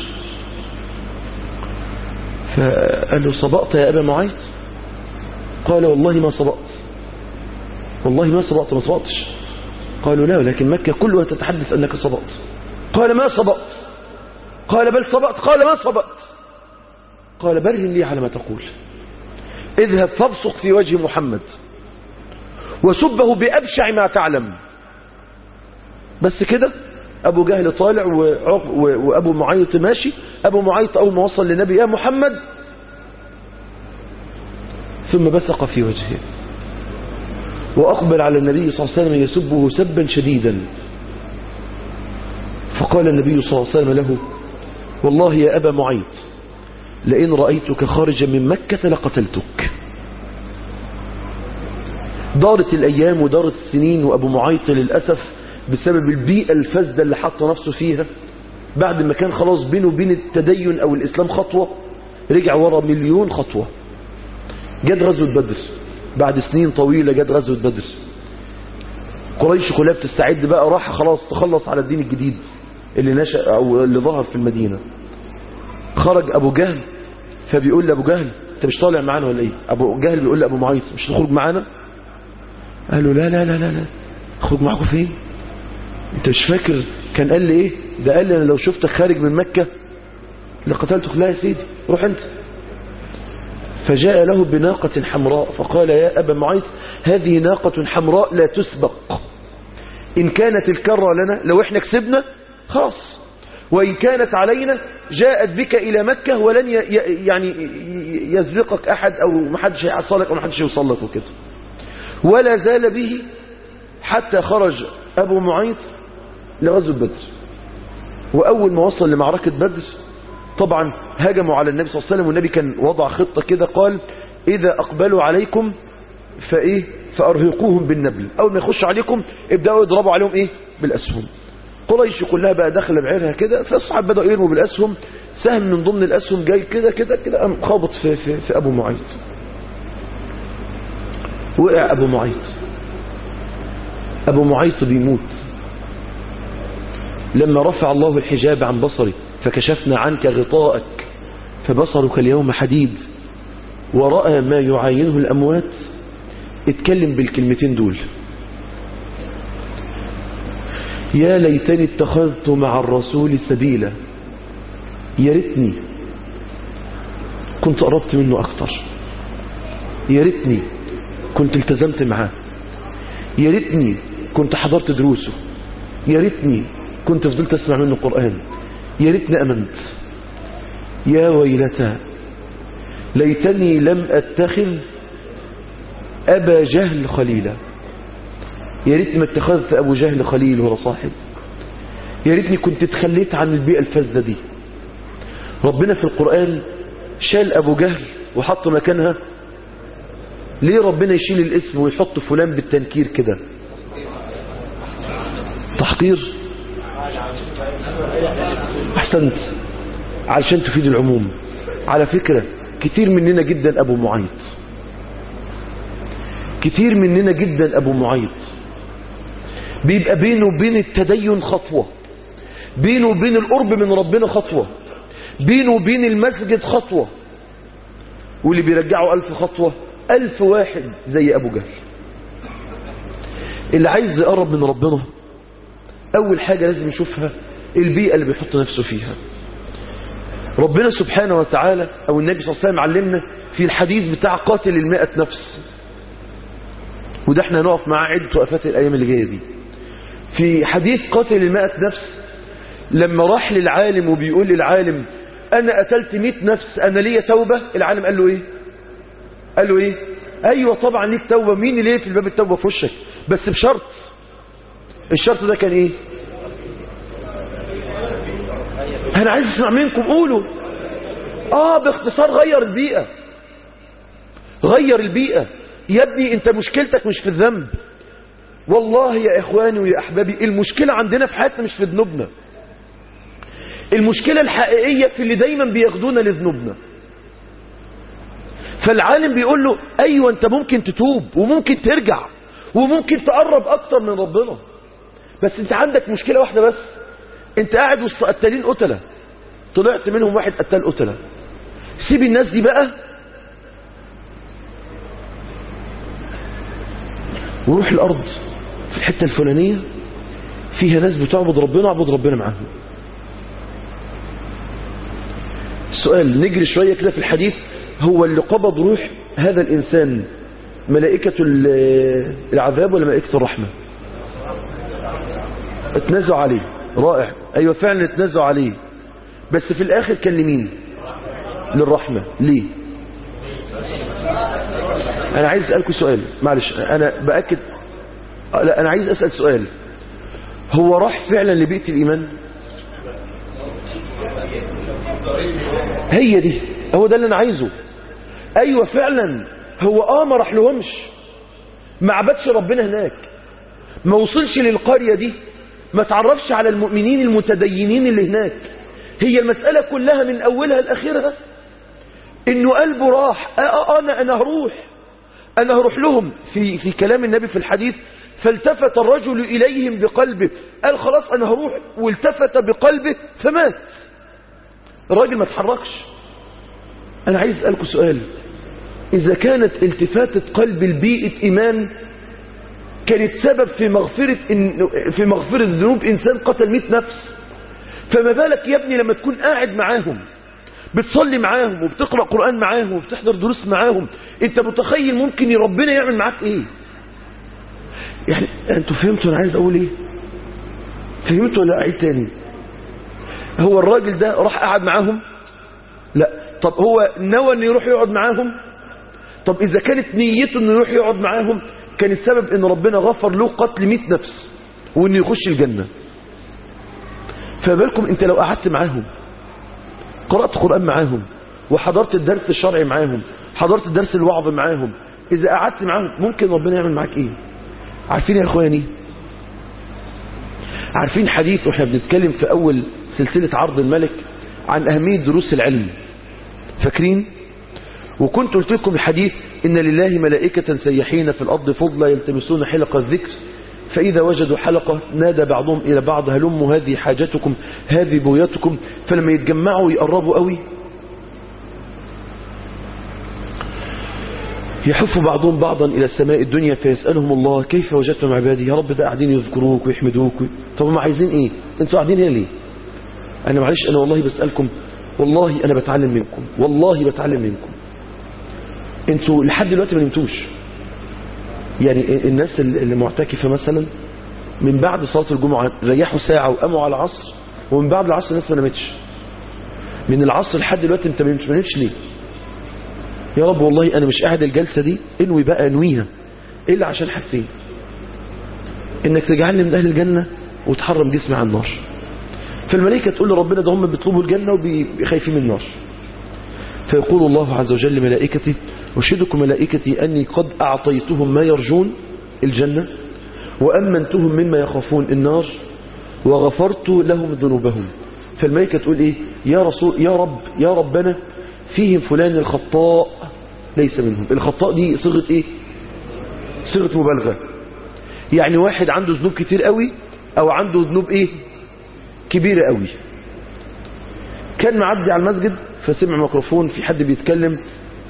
فقال له صبأت يا ابا معيط؟ قال والله ما صبأت، والله ما صبأت، ما صبأتش. قالوا لا ولكن مكة كلها تتحدث انك صبأت. قال ما صبأت. قال بل صبأت. قال ما صبأت. قال برهن لي على ما تقول. اذهب فابصق في وجه محمد وسبه بأبشع ما تعلم. بس كده ابو جهل طالع وابو معيط ماشي. ابو معيط اول ما وصل للنبي يا محمد ثم بصق في وجهه واقبل على النبي صلى الله عليه وسلم يسبه سبا شديدا. فقال النبي صلى الله عليه وسلم له والله يا ابا معيط لئن رأيتك خارجا من مكة لقتلتك. دارت الأيام ودارت السنين وأبو معيط للأسف بسبب البيئة الفاسدة اللي حط نفسه فيها بعد ما كان خلاص بينه وبين التدين أو الإسلام خطوة رجع ورا مليون خطوة. جد غزوة بدر بعد سنين طويلة، جد غزوة بدر قريش كلها بتستعد بقى راح خلاص تخلص على الدين الجديد اللي نشأ أو اللي ظهر في المدينة. خرج أبو جهل فبيقول لأبو جهل أنت مش طالع معانا ولا إيه؟ أبو جهل بيقول لأبو معيط مش تخرج معانا؟ قال له لا لا لا لا لا أخرج معاكم فين؟ أنت مش فاكر كان قال لي إيه؟ ده قال لي أنا لو شفتك خارج من مكة لقتلتك. لا يا سيدي روح أنت. فجاء له بناقة حمراء فقال يا أبا معيط هذه ناقة حمراء لا تسبق، إن كانت الكرة لنا لو إحنا كسبنا خلاص، وإن كانت علينا جاءت بك إلى مكة ولن يعني يسبقك أحد أو محدش يحصلك أو محدش يوصل لك وكده. ولا زال به حتى خرج أبو معيط لغزوة بدر. وأول ما وصل لمعركة بدر طبعا هاجموا على النبي صلى الله عليه وسلم، والنبي كان وضع خطة كده قال إذا أقبلوا عليكم فإيه فأرهقوهم بالنبل، أول ما يخش عليكم ابدأوا يضربوا عليهم إيه بالأسهم. قريش كلها بقى داخله بعيرها كده، فالصحابة بدأوا يرموا بالأسهم. سهم من ضمن الأسهم جاي كده كده كده قام خابط في, في, في أبو معيط. وقع أبو معيط. أبو معيط بيموت. لما رفع الله الحجاب عن بصري فكشفنا عنك غطاءك فبصرك اليوم حديد ورأى ما يعاينه الأموات، اتكلم بالكلمتين دول: يا ليتني اتخذت مع الرسول سبيلا، يا ريتني كنت قربت منه أكتر، يا ريتني كنت التزمت معاه، يا ريتني كنت حضرت دروسه، يا ريتني كنت فضلت أسمع منه القرآن، يا ريتني أمنت. يا ويلتى ليتني لم أتخذ أبا جهل خليلا، يا ريتني ما اتخذت أبو جهل خليل ولا صاحب، يا ريتني كنت اتخليت عن البيئة الفاسدة دي. ربنا في القرآن شال أبو جهل وحط مكانها. ليه ربنا يشيل الاسم ويحط فلان بالتنكير كده؟ تحقير؟ أحسنت، علشان تفيد العموم. على فكرة كتير مننا جدا أبو معيط، كتير مننا جدا أبو معيط بيبقى بينه وبين التدين خطوة، بينه وبين القرب من ربنا خطوة، بينه وبين المسجد خطوة، واللي بيرجعه ألف خطوة ألف واحد زي أبو جهل. اللي عايز يقرب من ربنا أول حاجة لازم يشوفها البيئة اللي بيحط نفسه فيها. ربنا سبحانه وتعالى أو النبي صلى الله عليه وسلم علمنا في الحديث بتاع قاتل المائة نفس، وده احنا نقف معاه عدة وقفات الأيام اللي جاية دي. في حديث قاتل المائة نفس لما راح للعالم وبيقول للعالم أنا قتلت مئة نفس أنا ليا توبة، العالم قال له إيه؟ قال له إيه؟ أيوة طبعا ليك توبة، مين اللي في الباب التوبة في وشك؟ بس بشرط. الشرط ده كان إيه؟ أنا عايز أسمع منكم قولوا. آه باختصار غير البيئة، غير البيئة يا ابني. أنت مشكلتك مش في الذنب والله يا إخواني ويا أحبابي، المشكلة عندنا في حياتنا مش في ذنوبنا، المشكلة الحقيقية في اللي دايما بياخدونا لذنوبنا. فالعالم بيقول له أيوة أنت ممكن تتوب وممكن ترجع وممكن تقرب أكتر من ربنا، بس أنت عندك مشكلة واحدة بس، أنت قاعد وسط قتالين قتلة، طلعت منهم واحد قتال قتلة. سيب الناس دي بقى وروح الأرض في الحتة الفلانية فيها ناس بتعبد ربنا، اعبد ربنا معاهم. السؤال نجري شوية كده في الحديث، هو اللي قبض روح هذا الإنسان ملائكة العذاب ولا ملائكة الرحمة؟ اتنزعوا عليه. رائع، أيوة فعلا اتنزعوا عليه، بس في الآخر كان لمين؟ للرحمة. ليه؟ أنا عايز أسألكم سؤال، معلش أنا بأكد، لا أنا عايز أسأل سؤال، هو راح فعلا لبيئة الإيمان؟ هي دي، هو ده اللي أنا عايزه. أيوة فعلا هو آه ما راح لهمش، ما عبدش ربنا هناك، ما وصلش للقرية دي، ما تعرفش على المؤمنين المتدينين اللي هناك. هي المسألة كلها من أولها لآخرها إنه قلبه راح. آه آه أنا أنا هروح أنا هروح لهم. في في كلام النبي في الحديث فالتفت الرجل إليهم بقلبه، قال خلاص أنا هروح، والتفت بقلبه فمات. الراجل ما تحركش. أنا عايز أسألكم سؤال، إذا كانت التفاتة قلب البيئة إيمان كانت سبب في مغفرة في مغفرة ذنوب إنسان قتل مئة نفس، فما بالك يا ابني لما تكون قاعد معاهم بتصلي معاهم وبتقرأ قرآن معاهم وبتحضر دروس معاهم، انت متخيل ممكن ربنا يعمل معاك ايه؟ يعني انتوا فهمتوا انا عايز اقول ايه؟ فهمتوا ولا اعيد تاني؟ هو الراجل ده راح قعد معاهم؟ لا. طب هو نوى انه يروح يقعد معاهم؟ طب اذا كانت نيته انه يروح يقعد معاهم كان السبب ان ربنا غفر له قتل مئة نفس وانه يخش الجنة. فبالكم انت لو قعدت معاهم قرأت قرآن معاهم وحضرت الدرس الشرعي معاهم، حضرت الدرس الوعظ معاهم، إذا قعدت معاهم ممكن ربنا يعمل معاك إيه؟ عارفين يا إخواني؟ عارفين حديث وإحنا بنتكلم في أول سلسلة عرض الملك عن أهمية دروس العلم، فاكرين؟ وكنت قلت لكم الحديث إن لله ملائكة سيحين في الأرض فضلا يلتمسون حلق الذكر، فإذا وجدوا حلقة نادى بعضهم إلى بعض هلموا هذه حاجتكم هذه بويتكم، فلما يتجمعوا يقربوا قوي يحف بعضهم بعضا إلى السماء الدنيا فيسألهم الله كيف وجدتم عبادي؟ يا رب ده قاعدين يذكروك ويحمدوك. طب ما عايزين إيه؟ أنتوا قاعدين هنا ليه؟ أنا معلش أنا والله بسألكم، والله أنا بتعلم منكم، والله بتعلم منكم. أنتوا لحد دلوقتي ما نمتوش. يعني الناس اللي معتكفة مثلا من بعد صلاة الجمعة ريحوا ساعة وقاموا على العصر، ومن بعد العصر الناس ما نمتش. من العصر لحد دلوقتي انت ما نمتش ليه؟ يا رب والله انا مش قاعد الجلسة دي انوي بقى انويها الا عشان حاجتين، انك تجعلني من اهل الجنة وتحرم جسمي عن النار. فالملائكة تقول لربنا ده هم بيطلبوا الجنة وبيخايفين من النار، فيقول الله عز وجل لملائكته أشهدكم ملائكتي أني قد أعطيتهم ما يرجون الجنة وأمنتهم مما يخافون النار وغفرت لهم ذنوبهم. فالملائكة تقول إيه؟ يا رسول يا رب يا ربنا فيهم فلان الخطاء ليس منهم. الخطاء دي صيغة إيه؟ صيغة مبالغة، يعني واحد عنده ذنوب كتير قوي أو عنده ذنوب إيه؟ كبيرة قوي. كان معدي على المسجد فسمع ميكروفون في حد بيتكلم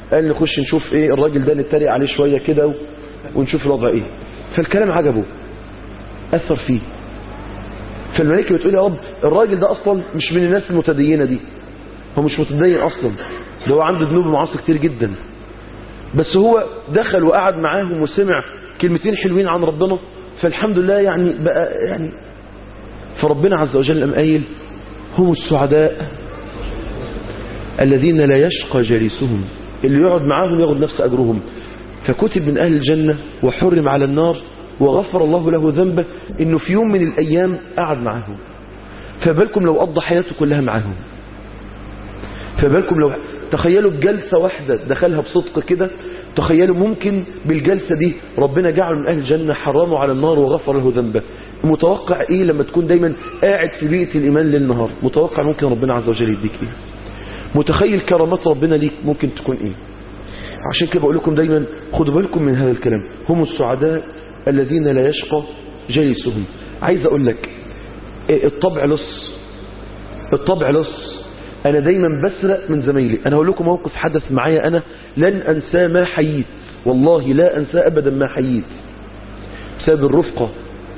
قال نخش نشوف ايه الراجل ده، نتريق عليه شوية كده ونشوف الوضع ايه. فالكلام عجبه، أثر فيه. فالملائكة بتقول يا رب الراجل ده أصلا مش من الناس المتدينة دي، هو مش متدين أصلا، ده هو عنده ذنوب ومعاصي كتير جدا، بس هو دخل وقعد معاهم وسمع كلمتين حلوين عن ربنا، فالحمد لله يعني بقى يعني. فربنا عز وجل قام قايل هم السعداء الذين لا يشقى جليسهم، اللي يقعد معاهم ياخد نفس أجرهم. فكتب من أهل الجنة وحرم على النار وغفر الله له ذنبه إنه في يوم من الأيام قعد معاهم. فبالكم لو قضى حياته كلها معاهم، فبالكم لو تخيلوا بجلسة واحدة دخلها بصدق كده، تخيلوا ممكن بالجلسة دي ربنا جعله من أهل الجنة، حرمه على النار وغفر له ذنبه. متوقع إيه لما تكون دايما قاعد في بيئة الإيمان للنهار؟ متوقع ممكن ربنا عز وجل يديك إيه؟ متخيل كرامات ربنا ليك ممكن تكون إيه؟ عشان كده بقول لكم دايما خدوا بالكم من هذا الكلام، هم السعداء الذين لا يشقى جليسهم. عايز أقول لك الطبع لص، الطبع لص. أنا دايما بسرق من زميلي. أنا هقول لكم موقف حدث معايا أنا لن أنساه ما حييت، والله لا أنساه أبدا ما حييت، بسبب الرفقة.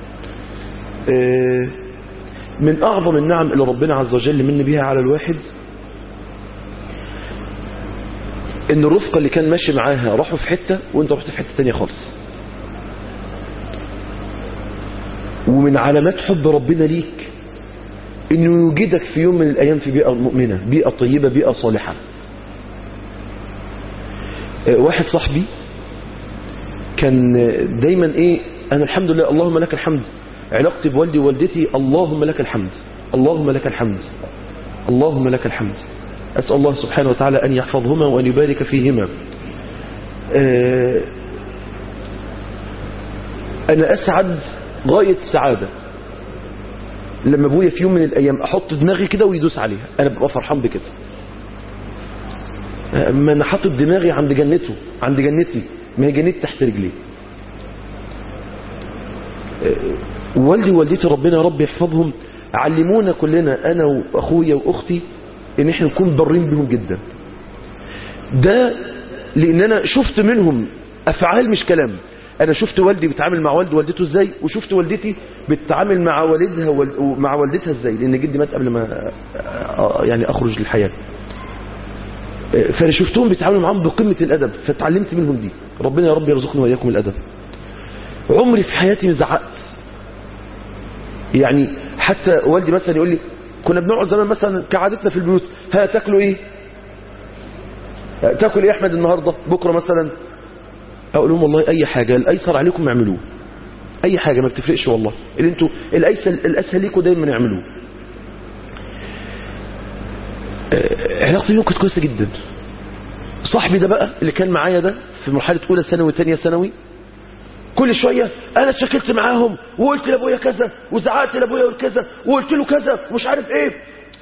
من أعظم النعم اللي ربنا عز وجل من بها على الواحد إن الرفقة اللي كان ماشي معاها راحوا في حتة وانت رحت في حتة تانية خالص. ومن علامات حب ربنا ليك إنه يوجدك في يوم من الأيام في بيئة مؤمنة، بيئة طيبة، بيئة صالحة. واحد صاحبي كان دايما إيه، أنا الحمد لله اللهم لك الحمد، علاقتي بوالدي ووالدتي اللهم لك الحمد، اللهم لك الحمد، اللهم لك الحمد. أسأل الله سبحانه وتعالى أن يحفظهما وأن يبارك فيهما. أنا أسعد غاية السعادة لما ابويا في يوم من الأيام أحط دماغي كده ويدوس عليها، أنا ببقى فرحان بكده. أما أنا حاطط دماغي عند جنته، عند جنتي، ما هي جنتي تحت رجلي. والدي ووالدتي ربنا يا رب يحفظهم علمونا كلنا أنا وأخويا وأختي إن إحنا نكون برين بهم جدا. ده لأن أنا شفت منهم أفعال مش كلام. أنا شفت والدي بيتعامل مع والد والدته إزاي، وشفت والدتي بتتعامل مع والدها ومع والدتها إزاي، لأن جدي مات قبل ما يعني أخرج للحياة. فأنا شفتهم بيتعاملوا معهم بقمة الأدب، فتعلمت منهم دي. ربنا يا رب يرزقنا وإياكم الأدب. عمري في حياتي ما زعقت. يعني حتى والدي مثلا يقول لي كنا بنقعد زمان مثلا كعادتنا في البيوت، ها تاكلوا ايه؟ تاكل ايه احمد النهارده؟ بكره مثلا؟ اقول لهم والله اي حاجه الايسر عليكم اعملوه، اي حاجه ما بتفرقش والله، اللي انتوا الايسر الاسهل ليكم دايما اعملوه. علاقتي بيهم كانت كويسه جدا. صاحبي ده بقى اللي كان معايا ده في مرحله اولى ثانوي وثانيه ثانوي، كل شويه انا اتشكلت معاهم وقلت لابويا كذا وزعقت لابويا كذا وقلت له كذا ومش عارف ايه.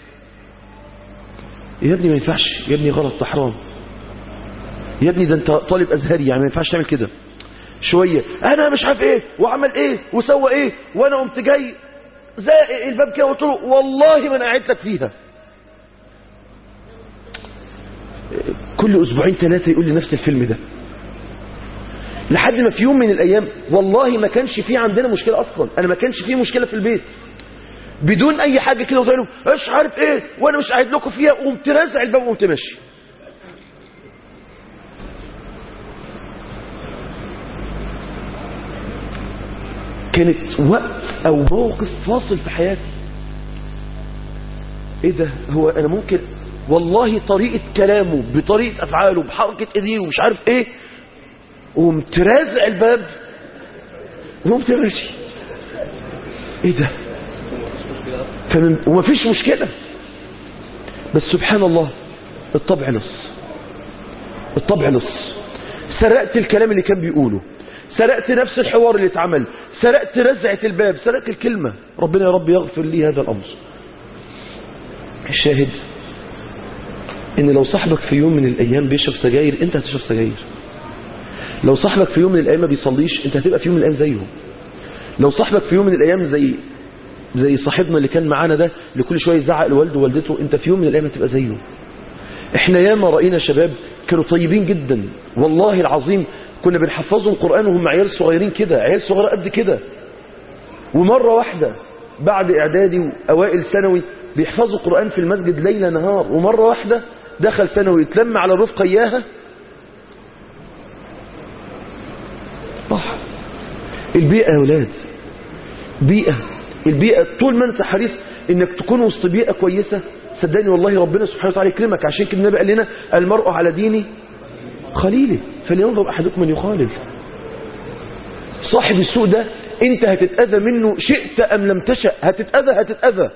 يا ابني ما ينفعش، يا ابني غلط، ده حرام، يا ابني ده انت طالب ازهري، يعني ما ينفعش تعمل كده. شويه انا مش عارف ايه وعمل ايه وسوى ايه، وانا قمت جاي زائق الباب كده وقلت له والله ما انا قاعد لك فيها. كل اسبوعين ثلاثه يقول لي نفس الفيلم ده، لحد ما في يوم من الايام والله ما كانش فيه عندنا مشكله اصلا، انا ما كانش فيه مشكله في البيت، بدون اي حاجه كده وقلت لهم مش عارف ايه وانا مش قاعد لكم فيها، وقمت رازع الباب وقمت ماشي. كانت وقت او موقف فاصل في حياتي. ايه ده؟ هو انا ممكن والله طريقه كلامه بطريقه افعاله بحركه ايديه ومش عارف ايه، وقمت رازع الباب وقمت ماشي. ايه ده؟ فمن... ومفيش مشكله. بس سبحان الله الطبع لص، الطبع لص. سرقت الكلام اللي كان بيقوله، سرقت نفس الحوار اللي اتعمل، سرقت رزعة الباب، سرقت الكلمة. ربنا يا رب يغفر لي هذا الأمر. الشاهد إن لو صاحبك في يوم من الأيام بيشرب سجاير أنت هتشرب سجاير. لو صاحبك في يوم من الأيام ما بيصليش أنت هتبقى في يوم من الأيام زيه. لو صاحبك في يوم من الأيام زي زي صاحبنا اللي كان معانا ده اللي كل شوية يزعق لوالده ووالدته، أنت في يوم من الأيام هتبقى زيه. إحنا ياما رأينا شباب كانوا طيبين جدا والله العظيم. كنا بنحفظهم قرآن وهم عيال صغيرين كده، عيال صغيرة قد كده. ومرة واحدة بعد إعدادي وأوائل ثانوي بيحفظوا قرآن في المسجد ليلة نهار، ومرة واحدة دخل ثانوي يتلم على الرفقة إياها. صح. البيئة يا أولاد، بيئة البيئة طول ما أنت حريص إنك تكون وسط بيئة كويسة، صدقني والله ربنا سبحانه وتعالى يكرمك. عشان كده النبي قال لنا المرء على دين خليله فلينظر أحدكم من يخالل. صاحب السوء ده أنت هتتأذى منه شئت أم لم تشأ، هتتأذى هتتأذى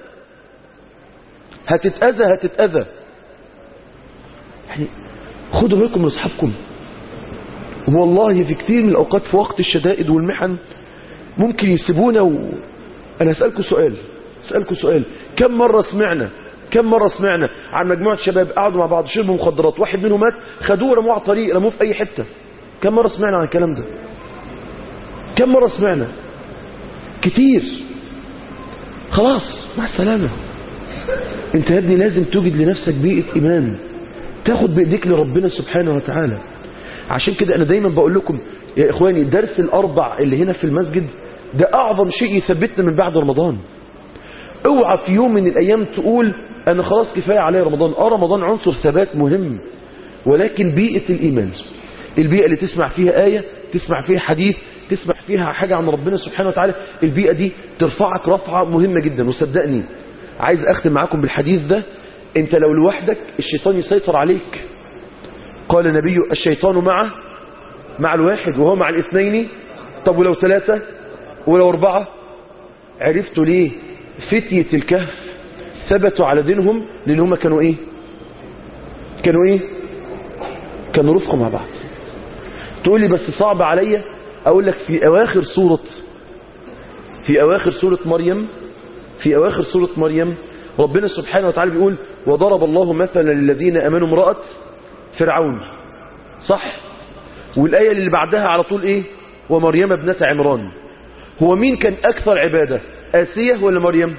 هتتأذى هتتأذى يعني خدوا بالكم من أصحابكم. والله في كتير من الأوقات في وقت الشدائد والمحن ممكن يسيبونا و... أنا أسألكم سؤال أسألكم سؤال كم مرة سمعنا كم مرة سمعنا عن مجموعة شباب قعدوا مع بعض شربوا مخدرات، واحد منهم مات، خدوه رموه على الطريق، رموه في أي حتة. كم مرة سمعنا عن الكلام ده؟ كم مرة سمعنا؟ كتير. خلاص مع السلامة. انت يا ابني لازم توجد لنفسك بيئة إيمان، تاخد بإيديك لربنا سبحانه وتعالى. عشان كده أنا دايما بقول لكم يا إخواني درس الأربع اللي هنا في المسجد ده أعظم شيء يثبتنا من بعد رمضان. اوعى في يوم من الأيام تقول أنا خلاص كفاية علي رمضان. آه رمضان عنصر ثبات مهم، ولكن بيئة الإيمان، البيئة اللي تسمع فيها آية، تسمع فيها حديث، تسمع فيها حاجة عن ربنا سبحانه وتعالى، البيئة دي ترفعك رفعة مهمة جدا. وصدقني عايز أختم معاكم بالحديث ده، انت لو لوحدك الشيطان يسيطر عليك. قال النبي الشيطان مع مع الواحد وهو مع الاثنين. طب ولو ثلاثة ولو أربعة؟ عرفتوا ليه فتية الكهف ثبتوا على دينهم؟ لأن هم كانوا ايه كانوا ايه كانوا رفقة مع بعض. تقول لي بس صعب عليا، اقول لك في اواخر سورة في اواخر سورة مريم في اواخر سورة مريم ربنا سبحانه وتعالى بيقول وضرب الله مثلا للذين امنوا امرأة فرعون، صح؟ والآية اللي بعدها على طول ايه ومريم ابنة عمران. هو مين كان اكثر عبادة، آسية ولا مريم؟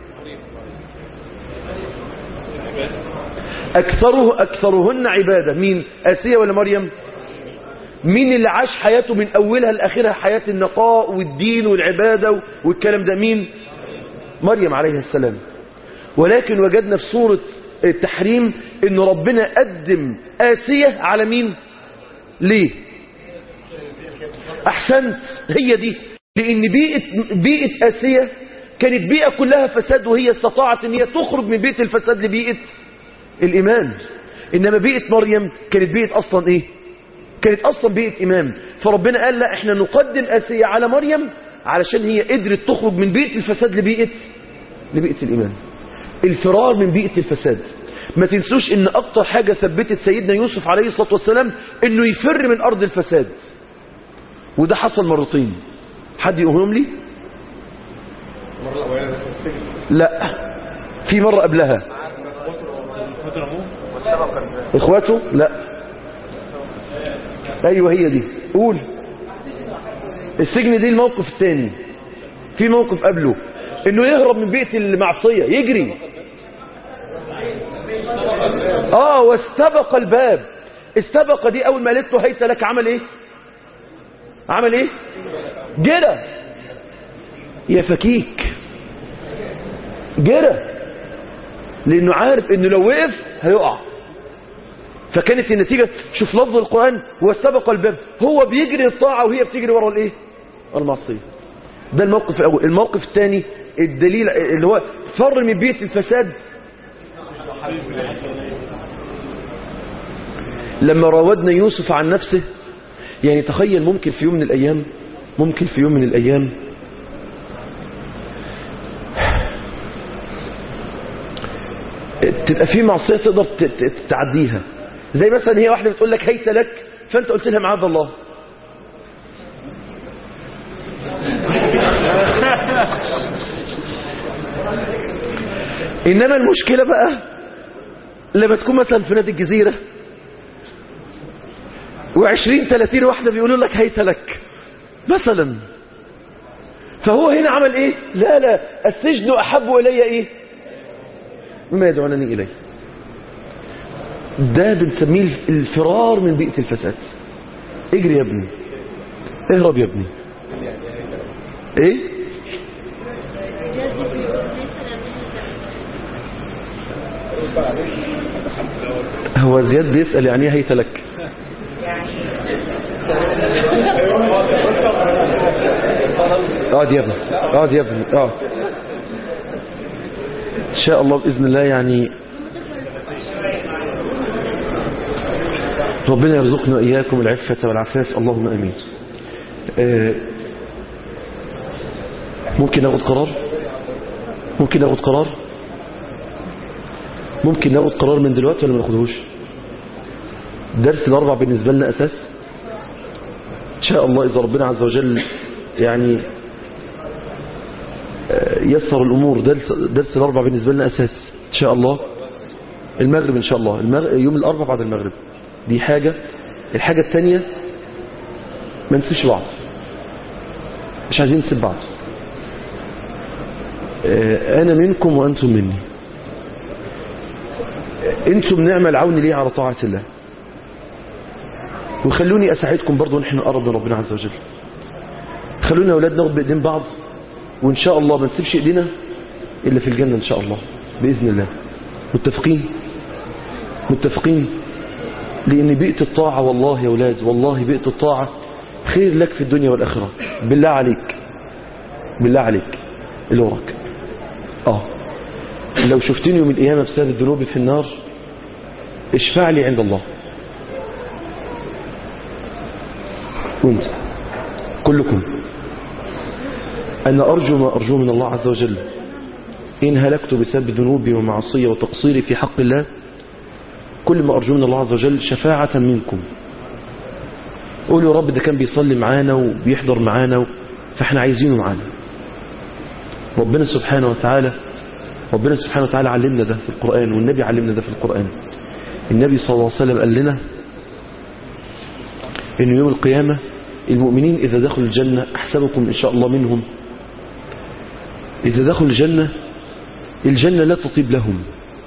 اكثره اكثرهن عبادة مين، آسية ولا مريم؟ مين اللي عاش حياته من اولها لاخرها حياة النقاء والدين والعبادة والكلام ده؟ مين؟ مريم عليه السلام. ولكن وجدنا في سورة التحريم ان ربنا قدم آسية على مين؟ ليه؟ احسنت، هي دي. لان بيئة, بيئة آسية كانت بيئة كلها فساد، وهي استطاعت ان هي تخرج من بيئة الفساد لبيئة الايمان. انما بيئة مريم كانت بيئة اصلا ايه كانت اصلا بيئة ايمان. فربنا قال لا احنا نقدم آسية على مريم علشان هي قدرت تخرج من بيئة الفساد لبيئة لبيئة الايمان، الفرار من بيئة الفساد. ما تنسوش ان اكتر حاجة ثبتت سيدنا يوسف عليه الصلاة والسلام انه يفر من ارض الفساد، وده حصل مرتين. حد يقولهم لي؟ لا، في مرة قبلها اخواته. لا ايوه هي دي. قول. السجن دي الموقف الثاني. في موقف قبله انه يهرب من بيئة المعصية، يجري. اه واستبق الباب. استبق دي اول ما قالت له هيت لك عمل ايه عمل ايه جرى يا فكيك، جرى، لانه عارف انه لو وقف هيقع. فكانت النتيجة، شوف لفظ القرآن واستبق الباب، هو بيجري الطاعة وهي بتجري ورا الايه المعصية. ده الموقف الاول. الموقف الثاني الدليل اللي هو فر من بيئة الفساد لما راودنا يوسف عن نفسه. يعني تخيل ممكن في يوم من الأيام ممكن في يوم من الأيام تبقى في معصية تقدر تعديها، زي مثلا هي واحدة بتقول لك هيت لك، فأنت قلت لها معاذ الله. إنما المشكلة بقى لما تكون مثلا في نادي الجزيرة وعشرين ثلاثين واحدة بيقولوا لك هيت لك مثلا، فهو هنا عمل ايه؟ لا لا السجن احب الي ايه مما يدعونني اليه. ده بنسميه الفرار من بيئة الفساد. اجري يا ابني، اهرب يا ابني. ايه هو زياد بيسأل يعني ايه هيت لك؟ اقعد يا ابني، اقعد يا ابني، اقعد. ان شاء الله باذن الله يعني ربنا يرزقنا واياكم العفة والعفاف، اللهم امين. آه ممكن ناخد قرار ممكن ناخد قرار ممكن ناخد قرار من دلوقتي ولا ما ناخدهوش؟ درس الاربع بالنسبه لنا اساس ان شاء الله، اذا ربنا عز وجل يعني يسر الامور. درس درس الاربع بالنسبه لنا اساس ان شاء الله. المغرب ان شاء الله، المغرب يوم الاربع بعد المغرب، دي حاجه. الحاجه الثانيه ما نسيبش بعض، مش عايزين نسيب بعض. انا منكم وانتم مني. انتم نعمة العون لي على طاعة الله، وخلوني اساعدكم برضو نحن نقرب من ربنا عز وجل. خلونا يا اولاد ناخد بايدين بعض، وان شاء الله ما نسيبش ايدينا الا في الجنة ان شاء الله باذن الله. متفقين متفقين لان بيئة الطاعة والله يا اولاد، والله بيئة الطاعة خير لك في الدنيا والاخرة. بالله عليك بالله عليك اللي وراك، اه لو شفتني يوم القيامة بسبب ذنوبي في النار اشفع لي عند الله. وانت كلكم، أنا أرجو ما أرجو من الله عز وجل. إن هلكت بسبب ذنوبي ومعصية وتقصيري في حق الله، كل ما أرجو من الله عز وجل شفاعة منكم. قولوا يا رب ده كان بيصلي معانا وبيحضر معانا فاحنا عايزينه معانا. ربنا سبحانه وتعالى ربنا سبحانه وتعالى علمنا ده في القرآن، والنبي علمنا ده في القرآن. النبي صلى الله عليه وسلم قال لنا إن يوم القيامة المؤمنين إذا دخلوا الجنة، أحسبكم إن شاء الله منهم، إذا دخلوا الجنة الجنة لا تطيب لهم،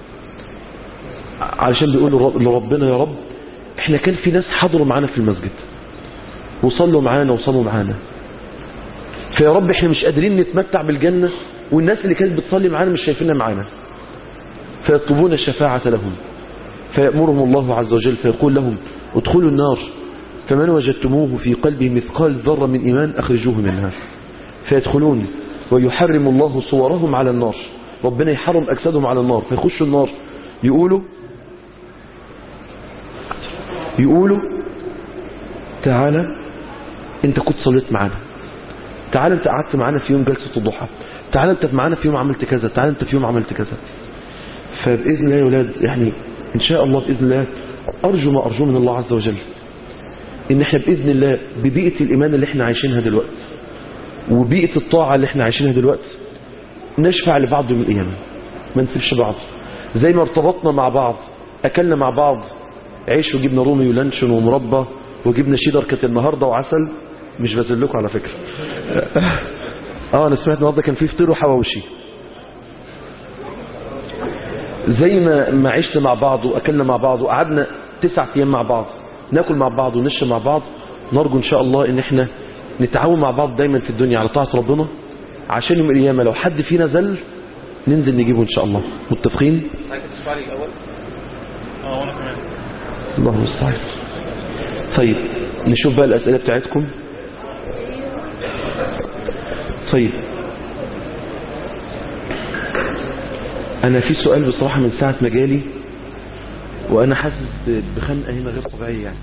علشان بيقولوا لربنا يا رب احنا كان في ناس حضروا معانا في المسجد وصلوا معانا وصلوا معانا، فيا رب احنا مش قادرين نتمتع بالجنة، والناس اللي كانت بتصلي معانا مش شايفينها معانا، فيطلبون الشفاعة لهم، فيأمرهم الله عز وجل فيقول لهم ادخلوا النار، فمن وجدتموه في قلبه مثقال ذرة من إيمان أخرجوه منها، فيدخلون ويحرم الله صورهم على النار، ربنا يحرم أجسادهم على النار، فيخشوا النار يقولوا يقولوا تعالى انت كنت صليت معانا، تعالى انت قعدت معانا في يوم جلسة الضحى، تعالى انت معانا في يوم عملت كذا، تعالى انت في يوم عملت كذا. فبإذن الله يا ولاد يعني ان شاء الله بإذن الله أرجو ما أرجو من الله عز وجل ان احنا بإذن الله ببيئة الإيمان اللي احنا عايشينها دلوقتي وبيئة الطاعة اللي احنا عايشينها دلوقتي نشفع لبعض من القيامة، ما نسيبش بعض. زي ما ارتبطنا مع بعض، أكلنا مع بعض عيش وجبنا رومي ولانشون ومربى وجبنا شيدر كانت النهاردة وعسل، مش بذلكم على فكرة. اه انا سمعت النهارده كان في فطير وحواوشي. زي ما ما عشنا مع بعض واكلنا مع بعض وقعدنا تسع ايام مع بعض ناكل مع بعض ونشرب مع بعض، نرجو ان شاء الله ان احنا نتعاون مع بعض دايما في الدنيا على طاعة ربنا، عشان يوم القيامة لو حد فينا زل ننزل نجيبه ان شاء الله. متفقين؟ الله المستعان. طيب نشوف بقى الأسئلة بتاعتكم. طيب أنا في سؤال بصراحة من ساعة ما جالي وأنا حاسس بخنقة هنا غير طبيعية يعني.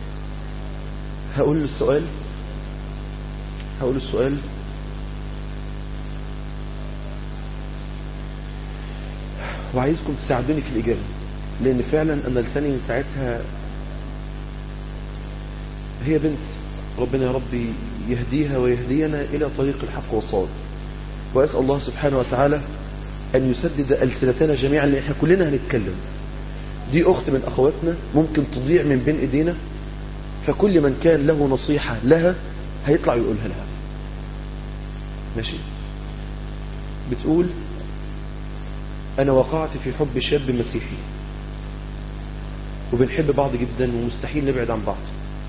هقول السؤال هقول السؤال وعايزكم تساعدوني في الإجابة، لأن فعلا أنا لساني من ساعتها. هي بنت ربنا يا رب يهديها ويهدينا إلى طريق الحق والصواب، وأسأل الله سبحانه وتعالى أن يسدد ألسنتنا جميعا، لأن احنا كلنا هنتكلم. دي أخت من أخواتنا ممكن تضيع من بين إيدينا، فكل من كان له نصيحة لها هيطلع يقولها لها. ماشي؟ بتقول أنا وقعت في حب شاب مسيحي وبنحب بعض جدا ومستحيل نبعد عن بعض.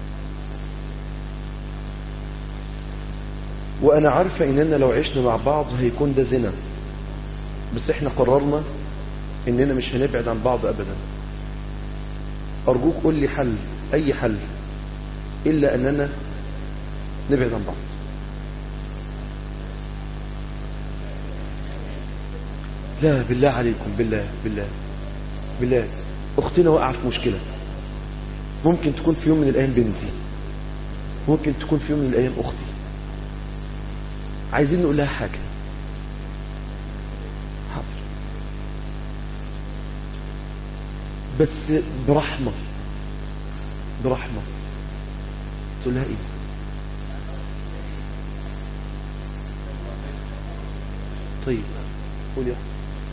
وأنا عارفة إننا لو عشنا مع بعض هيكون ده زنا، بس إحنا قررنا إننا مش هنبعد عن بعض أبدا. أرجوك قول لي حل، أي حل، إلا أننا نبعد عن بعض. لا بالله عليكم، بالله بالله بالله، أختنا وقع في مشكلة، ممكن تكون في يوم من الأيام بنتي، ممكن تكون في يوم من الأيام أختي، عايزين نقول لها حاجة. حاضر، بس برحمة برحمة. تقول لها ايه؟ طيب قول يا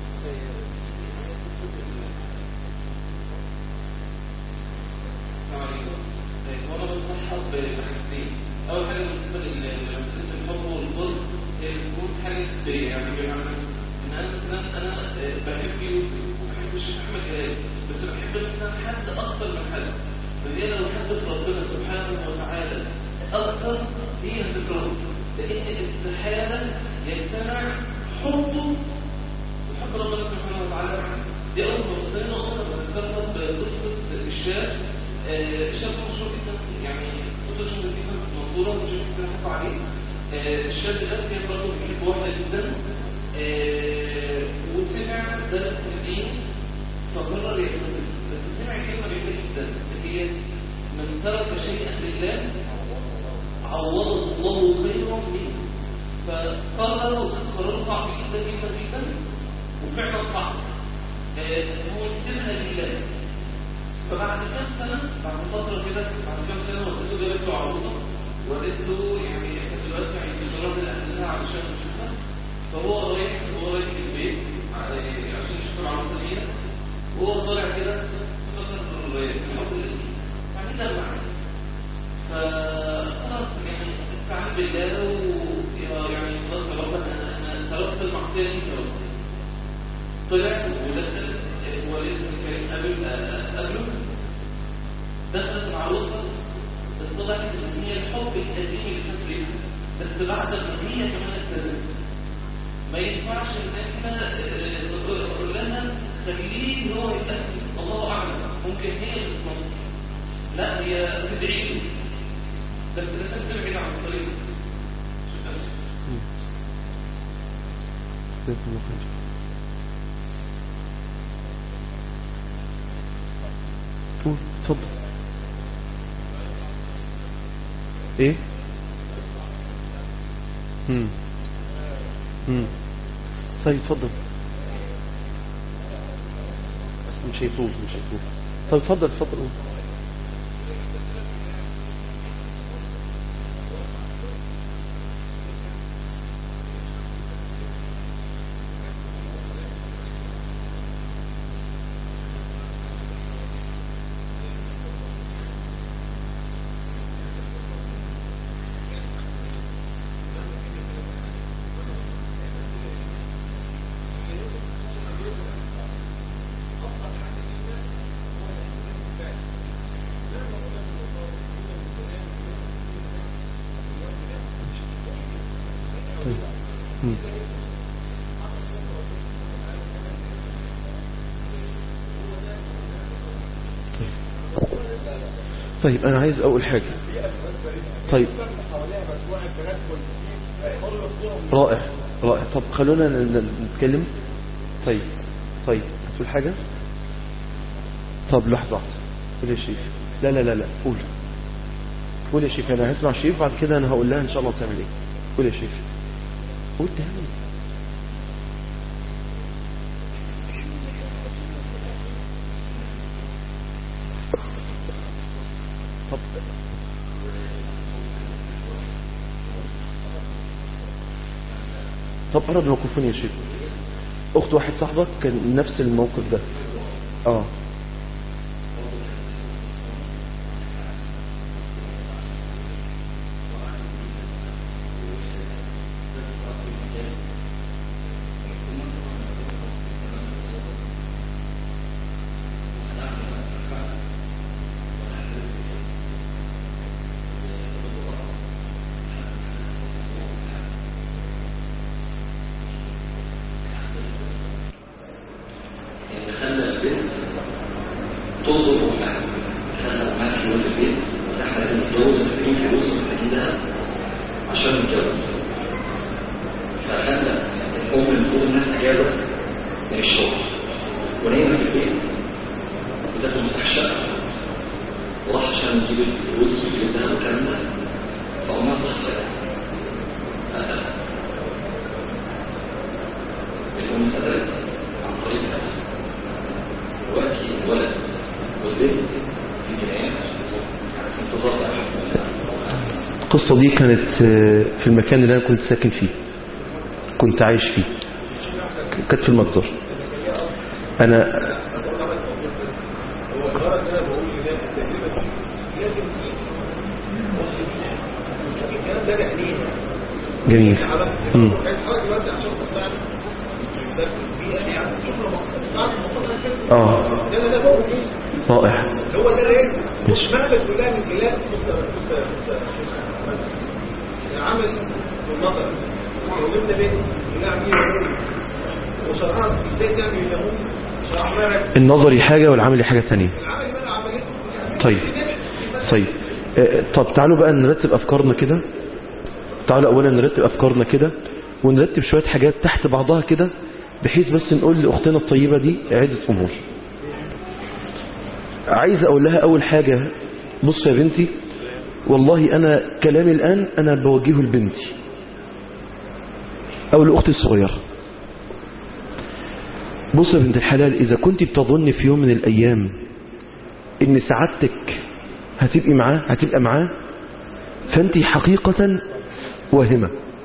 وانا بنصحها بحاجتين. اول حاجه بالنسبه لمساله الحب والظلم تكون حاجه نسبيه، يعني بمعنى ان انا مثلا انا بحب يوسف وبحب الشيخ احمد جلال، بس بحب مثلا حد اكثر من حد، فهي لو حبت ربنا سبحانه وتعالى اكثر هي هتكرهه، لان استحاله يجتمع حبه وحب ربنا سبحانه وتعالى. دي اول نقطه. نقطه بتذكرها بقصه الشاب، الشاب مشهور جدا، يعني قصه مشهوره جدا في المنصوره ومش بنحكوا عليه. الشاب ده كان برضه بيحب واحده جدا، وسمع درس الدين فقرر يعتزل، بس سمع كلمه جميله جدا هي من ترك شيئا لله عوضه الله خيرا منه. فقرر قرار صعب جدا جدا جدا وفعلا صعب، هو يسيبها لله. فبعد كام سنة، بعد فترة كده، بعد كام سنة والدته جابت له عروضة وقالت له يعني احنا دلوقتي عايزين نجرب الأهلها علشان نشوفها. فهو رايح هو رايح البيت عشان يشوف العروضة دي، وهو طالع كده افتكر الحب الاسمي يعني ده المعنى. فخلاص يعني استعان بالله ويعني خلاص يا رب انا تركت المعصية دي يا رب. طلع ودخل والد الكريم قبله، دخلت العروسة، اتضحت ان هي الحب القديم اللي كان فيها، بس بعد ما هي كمان ابتدت. ما ينفعش ان احنا نقول لها خليه هو يتأكد، الله اعلم ممكن هي اللي تنصر، لا هي تدعي له، بس لازم تبعد عن الطريق. قول اتفضل. ايه؟ امم امم طيب اتفضل. مش هيطول مش هيطول. طيب اتفضل اتفضل قول. طيب أنا عايز أقول حاجة. طيب رائع رائع. طب خلونا نتكلم. طيب طيب هتقول حاجة؟ طب لحظة واحدة. قول يا شيخ. لا لا لا لا قول قول يا شيخ. أنا هسمع شيخ بعد كده أنا هقول لها إن شاء الله تعمل إيه. قول يا شيخ. قول تعمل. طب طب قرب الميكروفون يا شيخ. اخت واحد صاحبك كان نفس الموقف ده. اه البنت تنظر أمها كان معاك فلوس البيت وتحت نتجوز وتجيب فلوس وتجيبها عشان نتجوز. فخلى الأم المفروض إنها أجازة من الشغل ونايمة في البيت ودخل مفتاح الشقة وراح عشان نجيب الفلوس ويجيب لها وكلمة فأمها صحت قتلها. الأم قتلت عن طريق قتل. دلوقتي الولد والبنت في جنايات في انتظار حكم الله. القصة دي كانت في المكان اللي أنا كنت ساكن فيه، كنت عايش فيه، كانت في المجزر. أنا جميل. مم. اه رائع. هو ده ايه مش مهبل كلها من بلاد عمل في النظر وجبنا بيت لا مين وشرحات ازاي تعمل يلمون شرحنا النظري حاجة والعملي حاجة تانية. العمل بقى عمليه. طيب طيب آه، طب تعالوا بقى نرتب أفكارنا كده. تعالوا أولا نرتب أفكارنا كده ونرتب شوية حاجات تحت بعضها كده بحيث بس نقول لأختنا الطيبة دي عدة أمور. عايز أقول لها أول حاجة، بص يا بنتي، والله أنا كلامي الآن أنا بوجهه لبنتي أو لأختي الصغيرة. بص يا بنت الحلال، إذا كنت بتظن في يوم من الأيام إن سعادتك هتبقى معاه هتبقى معاه فأنت حقيقة واهمة،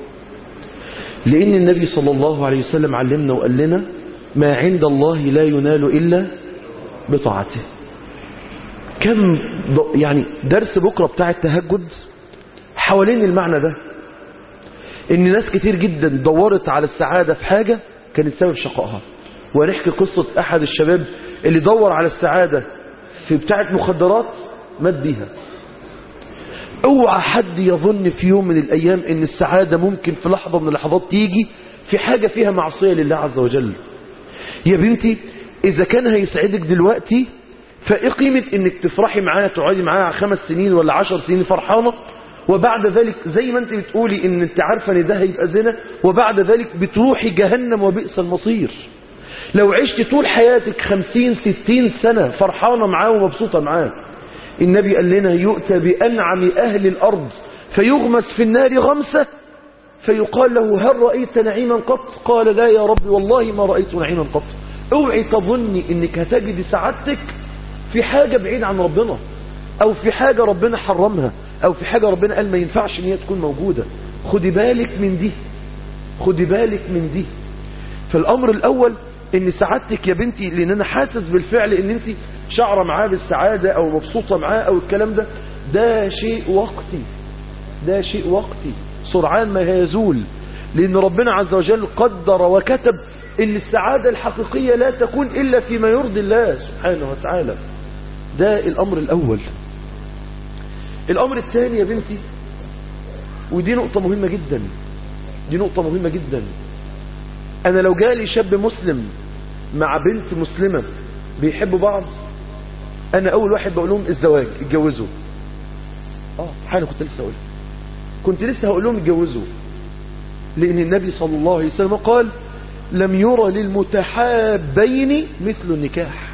لأن النبي صلى الله عليه وسلم علمنا وقال لنا ما عند الله لا ينال إلا بطاعته. كم يعني درس بكرة بتاع التهجد حوالين المعنى ده، ان ناس كتير جدا دورت على السعادة في حاجة كانت سبب شقائها. ونحكي قصة احد الشباب اللي دور على السعادة في بتاعة مخدرات مات بيها. اوعى حد يظن في يوم من الايام ان السعادة ممكن في لحظة من اللحظات تيجي في حاجة فيها معصية لله عز وجل. يا بنتي اذا كان هيسعدك دلوقتي فايه قيمة انك تفرحي معاه تقعدي معاه خمس سنين ولا عشر سنين فرحانة، وبعد ذلك زي ما انت بتقولي ان انت عارفة ان ده هيبقى زنا، وبعد ذلك بتروحي جهنم وبئس المصير. لو عشت طول حياتك خمسين ستين سنة فرحانة معاه ومبسوطة معاه، النبي قال لنا يؤتى بأنعم أهل الأرض فيغمس في النار غمسة فيقال له هل رأيت نعيما قط؟ قال لا يا رب والله ما رأيت نعيما قط. اوعي تظني انك هتجد سعادتك في حاجة بعيد عن ربنا، او في حاجة ربنا حرمها، او في حاجة ربنا قال ما ينفعش ان هي تكون موجودة. خدي بالك من دي، خدي بالك من دي. فالامر الاول ان سعادتك يا بنتي، لان انا حاسس بالفعل ان انت شعره معاه بالسعادة او مبسوطة معاه او الكلام ده، ده شيء وقتي، ده شيء وقتي سرعان ما يزول، لان ربنا عز وجل قدر وكتب ان السعادة الحقيقية لا تكون الا فيما يرضي الله سبحانه وتعالى. ده الامر الاول. الامر الثاني يا بنتي، ودي نقطة مهمة جدا، دي نقطة مهمة جدا. انا لو جالي شاب مسلم مع بنت مسلمة بيحبوا بعض، انا اول واحد بقول لهم الزواج، اتجوزوا. اه حاجة كنت لسه اقولها، كنت لسه هقول لهم اتجوزوا، لان النبي صلى الله عليه وسلم قال لم يرى للمتحابين مثل النكاح.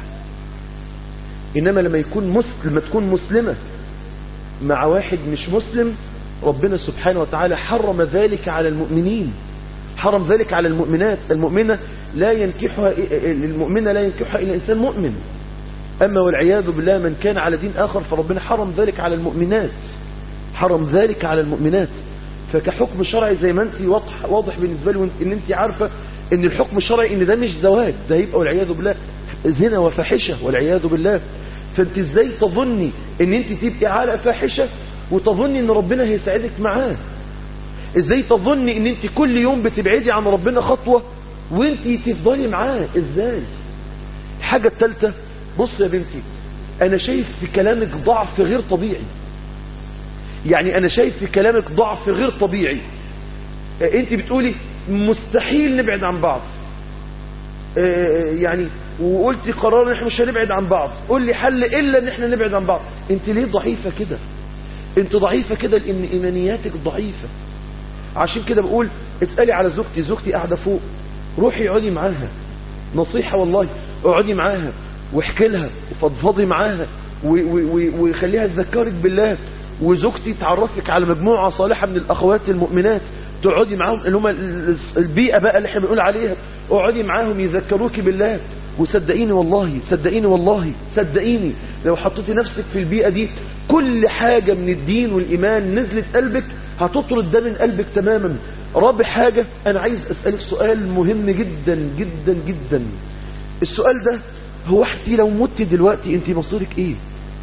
انما لما يكون مسلم تكون مسلمة مع واحد مش مسلم، ربنا سبحانه وتعالى حرم ذلك على المؤمنين، حرم ذلك على المؤمنات. المؤمنة لا ينكحها المؤمنة لا ينكحها إلا إنسان مؤمن. أما والعياذ بالله من كان على دين آخر فربنا حرم ذلك على المؤمنات، حرم ذلك على المؤمنات. فكحكم شرعي زي ما انت واضح, واضح بالنسبة لي ان انت عارفة ان الحكم الشرعي ان ده مش زواج، ده يبقى والعياذ بالله زنا وفاحشة والعياذ بالله. فانت ازاي تظني ان انت تبقي على فاحشة وتظني ان ربنا هيساعدك معاه؟ ازاي تظني ان انت كل يوم بتبعدي عن ربنا خطوة وانت تفضلي معاه؟ ازاي؟ الحاجة الثالثة، بص يا بنتي، انا شايف في كلامك ضعف غير طبيعي، يعني انا شايف في كلامك ضعف غير طبيعي. انت بتقولي مستحيل نبعد عن بعض، يعني وقلتي قرار ان احنا مش هنبعد عن بعض، قول لي حل الا ان احنا نبعد عن بعض. انت ليه ضعيفة كده؟ انت ضعيفة كده لان ايمانياتك ضعيفة. عشان كده بقول اسألي على زوجتي، زوجتي قاعدة فوق، روحي اقعدي معاها، نصيحة والله، اقعدي معاها واحكي لها وفضفضي معاها وخليها تذكرك بالله. وزوجتي تعرفك على مجموعة صالحة من الاخوات المؤمنات تقعدي معاهم، اللي هم البيئة بقى اللي احنا بنقول عليها، اقعدي معاهم يذكروك بالله. وصدقيني والله صدقيني والله صدقيني لو حطيتي نفسك في البيئة دي كل حاجة من الدين والإيمان نزلت قلبك هتطرد ده من قلبك تماما. رابع حاجة أنا عايز أسألك سؤال مهم جدا جدا جدا. السؤال ده هو احتي لو مت دلوقتي انت مصيرك ايه؟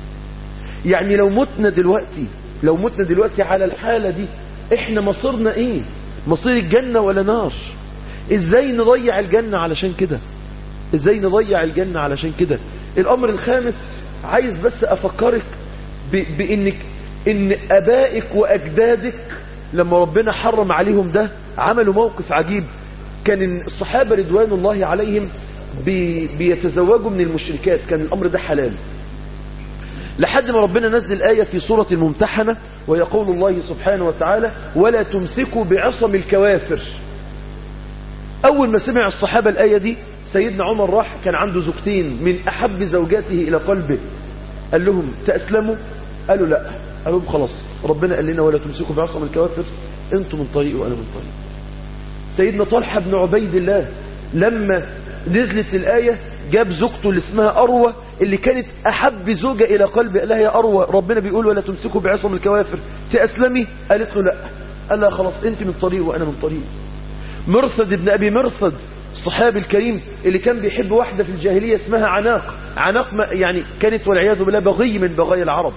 يعني لو متنا دلوقتي لو متنا دلوقتي على الحالة دي احنا مصيرنا ايه؟ مصير الجنة ولا نار؟ ازاي نضيع الجنة علشان كده؟ ازاي نضيع الجنة علشان كده؟ الامر الخامس عايز بس افكرك بانك ان ابائك واجدادك لما ربنا حرم عليهم ده عملوا موقف عجيب. كان الصحابة رضوان الله عليهم بي بيتزوجوا من المشركات، كان الامر ده حلال لحد ما ربنا نزل آية في سورة الممتحنة ويقول الله سبحانه وتعالى ولا تمسكوا بعصم الكوافر. أول ما سمع الصحابة الآية دي سيدنا عمر راح، كان عنده زوجتين من أحب زوجاته إلى قلبه، قال لهم تأسلموا؟ قالوا لا. قال لهم خلاص ربنا قال لنا ولا تمسكوا بعصم الكوافر، انتم من طريق وأنا من طريق. سيدنا طلحة بن عبيد الله لما نزلت الآية جاب زوجته اللي اسمها أروى اللي كانت أحب زوجة إلى قلبه، قال لها يا أروى ربنا بيقول ولا تمسكوا بعصم الكوافر تأسلمي؟ قالت له لا. قال لها خلاص انت من طريق وأنا من طريق. مرصد ابن أبي مرصد الصحابي الكريم اللي كان بيحب واحدة في الجاهلية اسمها عناق، عناق يعني كانت والعياذ بالله بغي من بغايا العرب،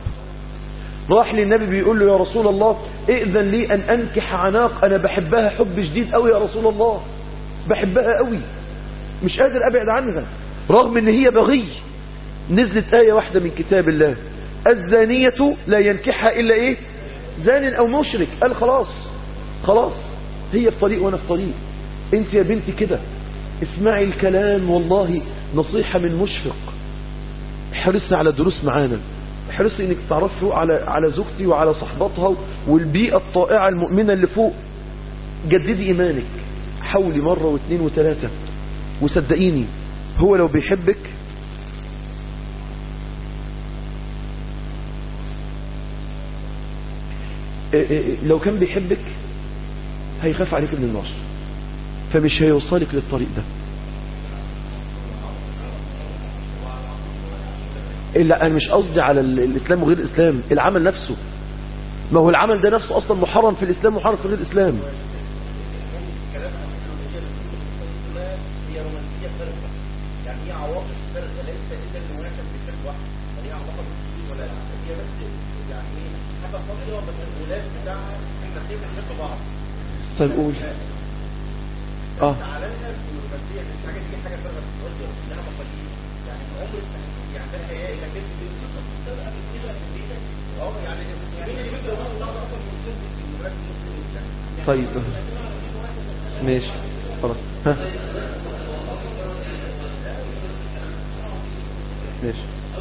راح للنبي بيقول له يا رسول الله ائذن لي أن أنكح عناق، أنا بحبها حب شديد قوي يا رسول الله، بحبها قوي مش قادر أبعد عنها رغم ان هي بغي. نزلت آية واحدة من كتاب الله الزانية لا ينكحها إلا إيه؟ زان أو مشرك. قال خلاص خلاص هي في طريق وأنا في طريق. انت يا بنتي كده اسمعي الكلام، والله نصيحة من مشفق، احرصي على دروس معانا، احرصي انك تعرفوا على على زوجتي وعلى صحباتها والبيئة الطائعة المؤمنة اللي فوق. جددي إيمانك، حاولي مرة واثنين وثلاثة، وصدقيني هو لو بيحبك لو كان بيحبك هيخاف عليك من النار، فمش هيوصلك للطريق ده. إلا أنا مش قصدي على الإسلام وغير الإسلام، العمل نفسه، ما هو العمل ده نفسه أصلا محرم في الإسلام ومحرم في غير الإسلام. يعني هي عواطف فرقة ليس إلا المناسب بشكل واحد، هي علاقة بالدين ولا لا، هي بس يعني ايه حاجة فاضية بس الغلاف بتاعها احنا خايف نحب بعض. طيب قول. اه تعالنا المسيح مش حاجة دي حاجة فرقة بتتوجه لها مقاليد، يعني عمر يعني ده هي إلى كده بتبقى بتبقى في البيت اه يعني يعني بيبقى الله أصلا موجود في المرات المسلمين. طيب ماشي خلاص ها ماشي.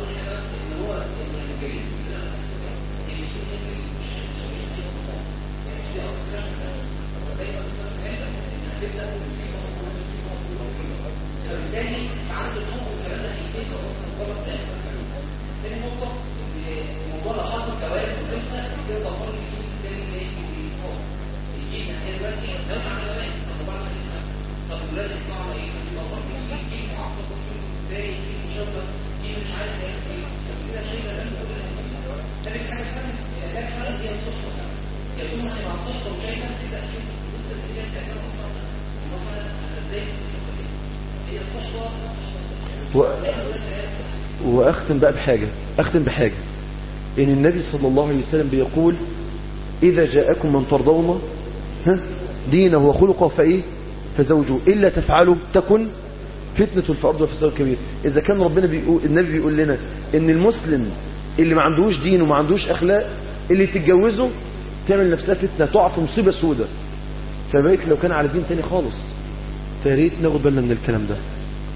و... وأختم بقى بحاجة أختم بحاجة إن النبي صلى الله عليه وسلم بيقول إذا جاءكم من ترضون ها دينه وخلقه فإيه فزوجوه إلا تفعلوا تكن فتنة في الأرض وفساد كبير. إذا كان ربنا بيقول النبي بيقول لنا إن المسلم اللي ما عندوش دين وما عندوش أخلاق اللي تتجوزه تعمل نفسها فتنة، تقع في مصيبة سودة، فبالك لو كان على دين تاني خالص. فياريت ناخد بالنا من الكلام ده.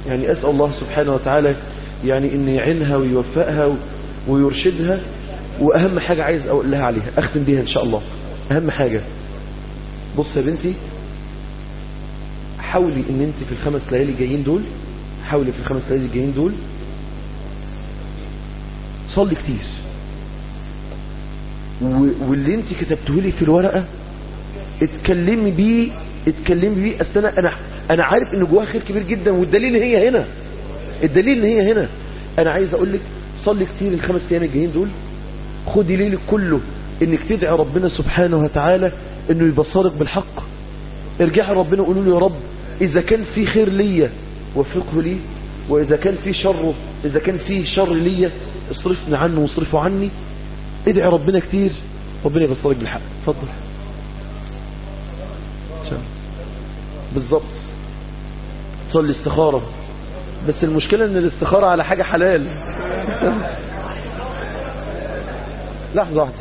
يعني أسأل الله سبحانه وتعالى يعني إن يعينها ويوفقها ويرشدها. وأهم حاجة عايز أقول لها عليها أختم بيها إن شاء الله، أهم حاجة بص يا بنتي، حاولي إن أنت في الخمس ليالي الجايين دول حاولي في الخمس ليالي الجايين دول صلي كتير، واللي انت كتبته لي في الورقة اتكلمي بيه اتكلمي بيه أصل انا انا انا عارف ان جواها خير كبير جدا، والدليل ان هي هنا الدليل ان هي هنا. انا عايز اقول لك صلي كتير الخمس ايام الجايين دول، خدي ليلك كله انك تدعي ربنا سبحانه وتعالى انه يبصرك بالحق. ارجعي ربنا وقولوا له يا رب اذا كان في خير ليا وفقه لي، واذا كان في شر اذا كان في شر ليا اصرفني عنه واصرفه عني. ادعي ربنا كتير، ربنا يبصرك بالحق. اتفضل. بالظبط صلي استخارة، بس المشكلة ان الاستخارة على حاجة حلال. لحظة واحدة.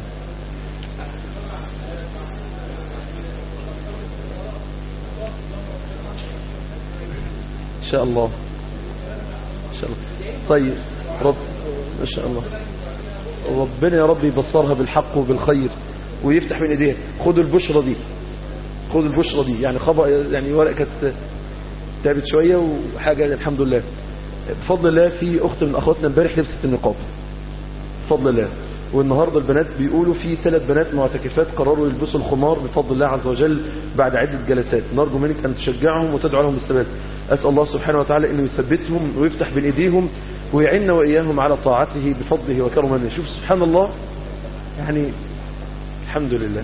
ان شاء الله ان شاء الله. طيب رب ان شاء الله ربنا يا رب يبصرها بالحق وبالخير ويفتح من ايديها. خدوا البشرة دي خدوا البشرة دي يعني خبأ يعني ورقة كانت تعبت شوية وحاجة الحمد لله بفضل الله. في اخت من اخواتنا امبارح لبست النقاب بفضل الله، والنهاردة البنات بيقولوا في ثلاث بنات معتكفات قرروا يلبسوا الخمار بفضل الله عز وجل بعد عدة جلسات. نرجو منك ان تشجعهم وتدعو لهم بالثبات. اسأل الله سبحانه وتعالى انه يثبتهم ويفتح بين ايديهم ويعيننا واياهم على طاعته بفضله وكرمه. شوف سبحان الله يعني الحمد لله.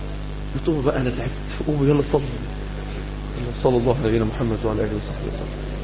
قلتوا بقى انا تعبت، قوموا يلا صلوا. صلى الله على نبينا محمد وعلى اله وصحبه وسلم.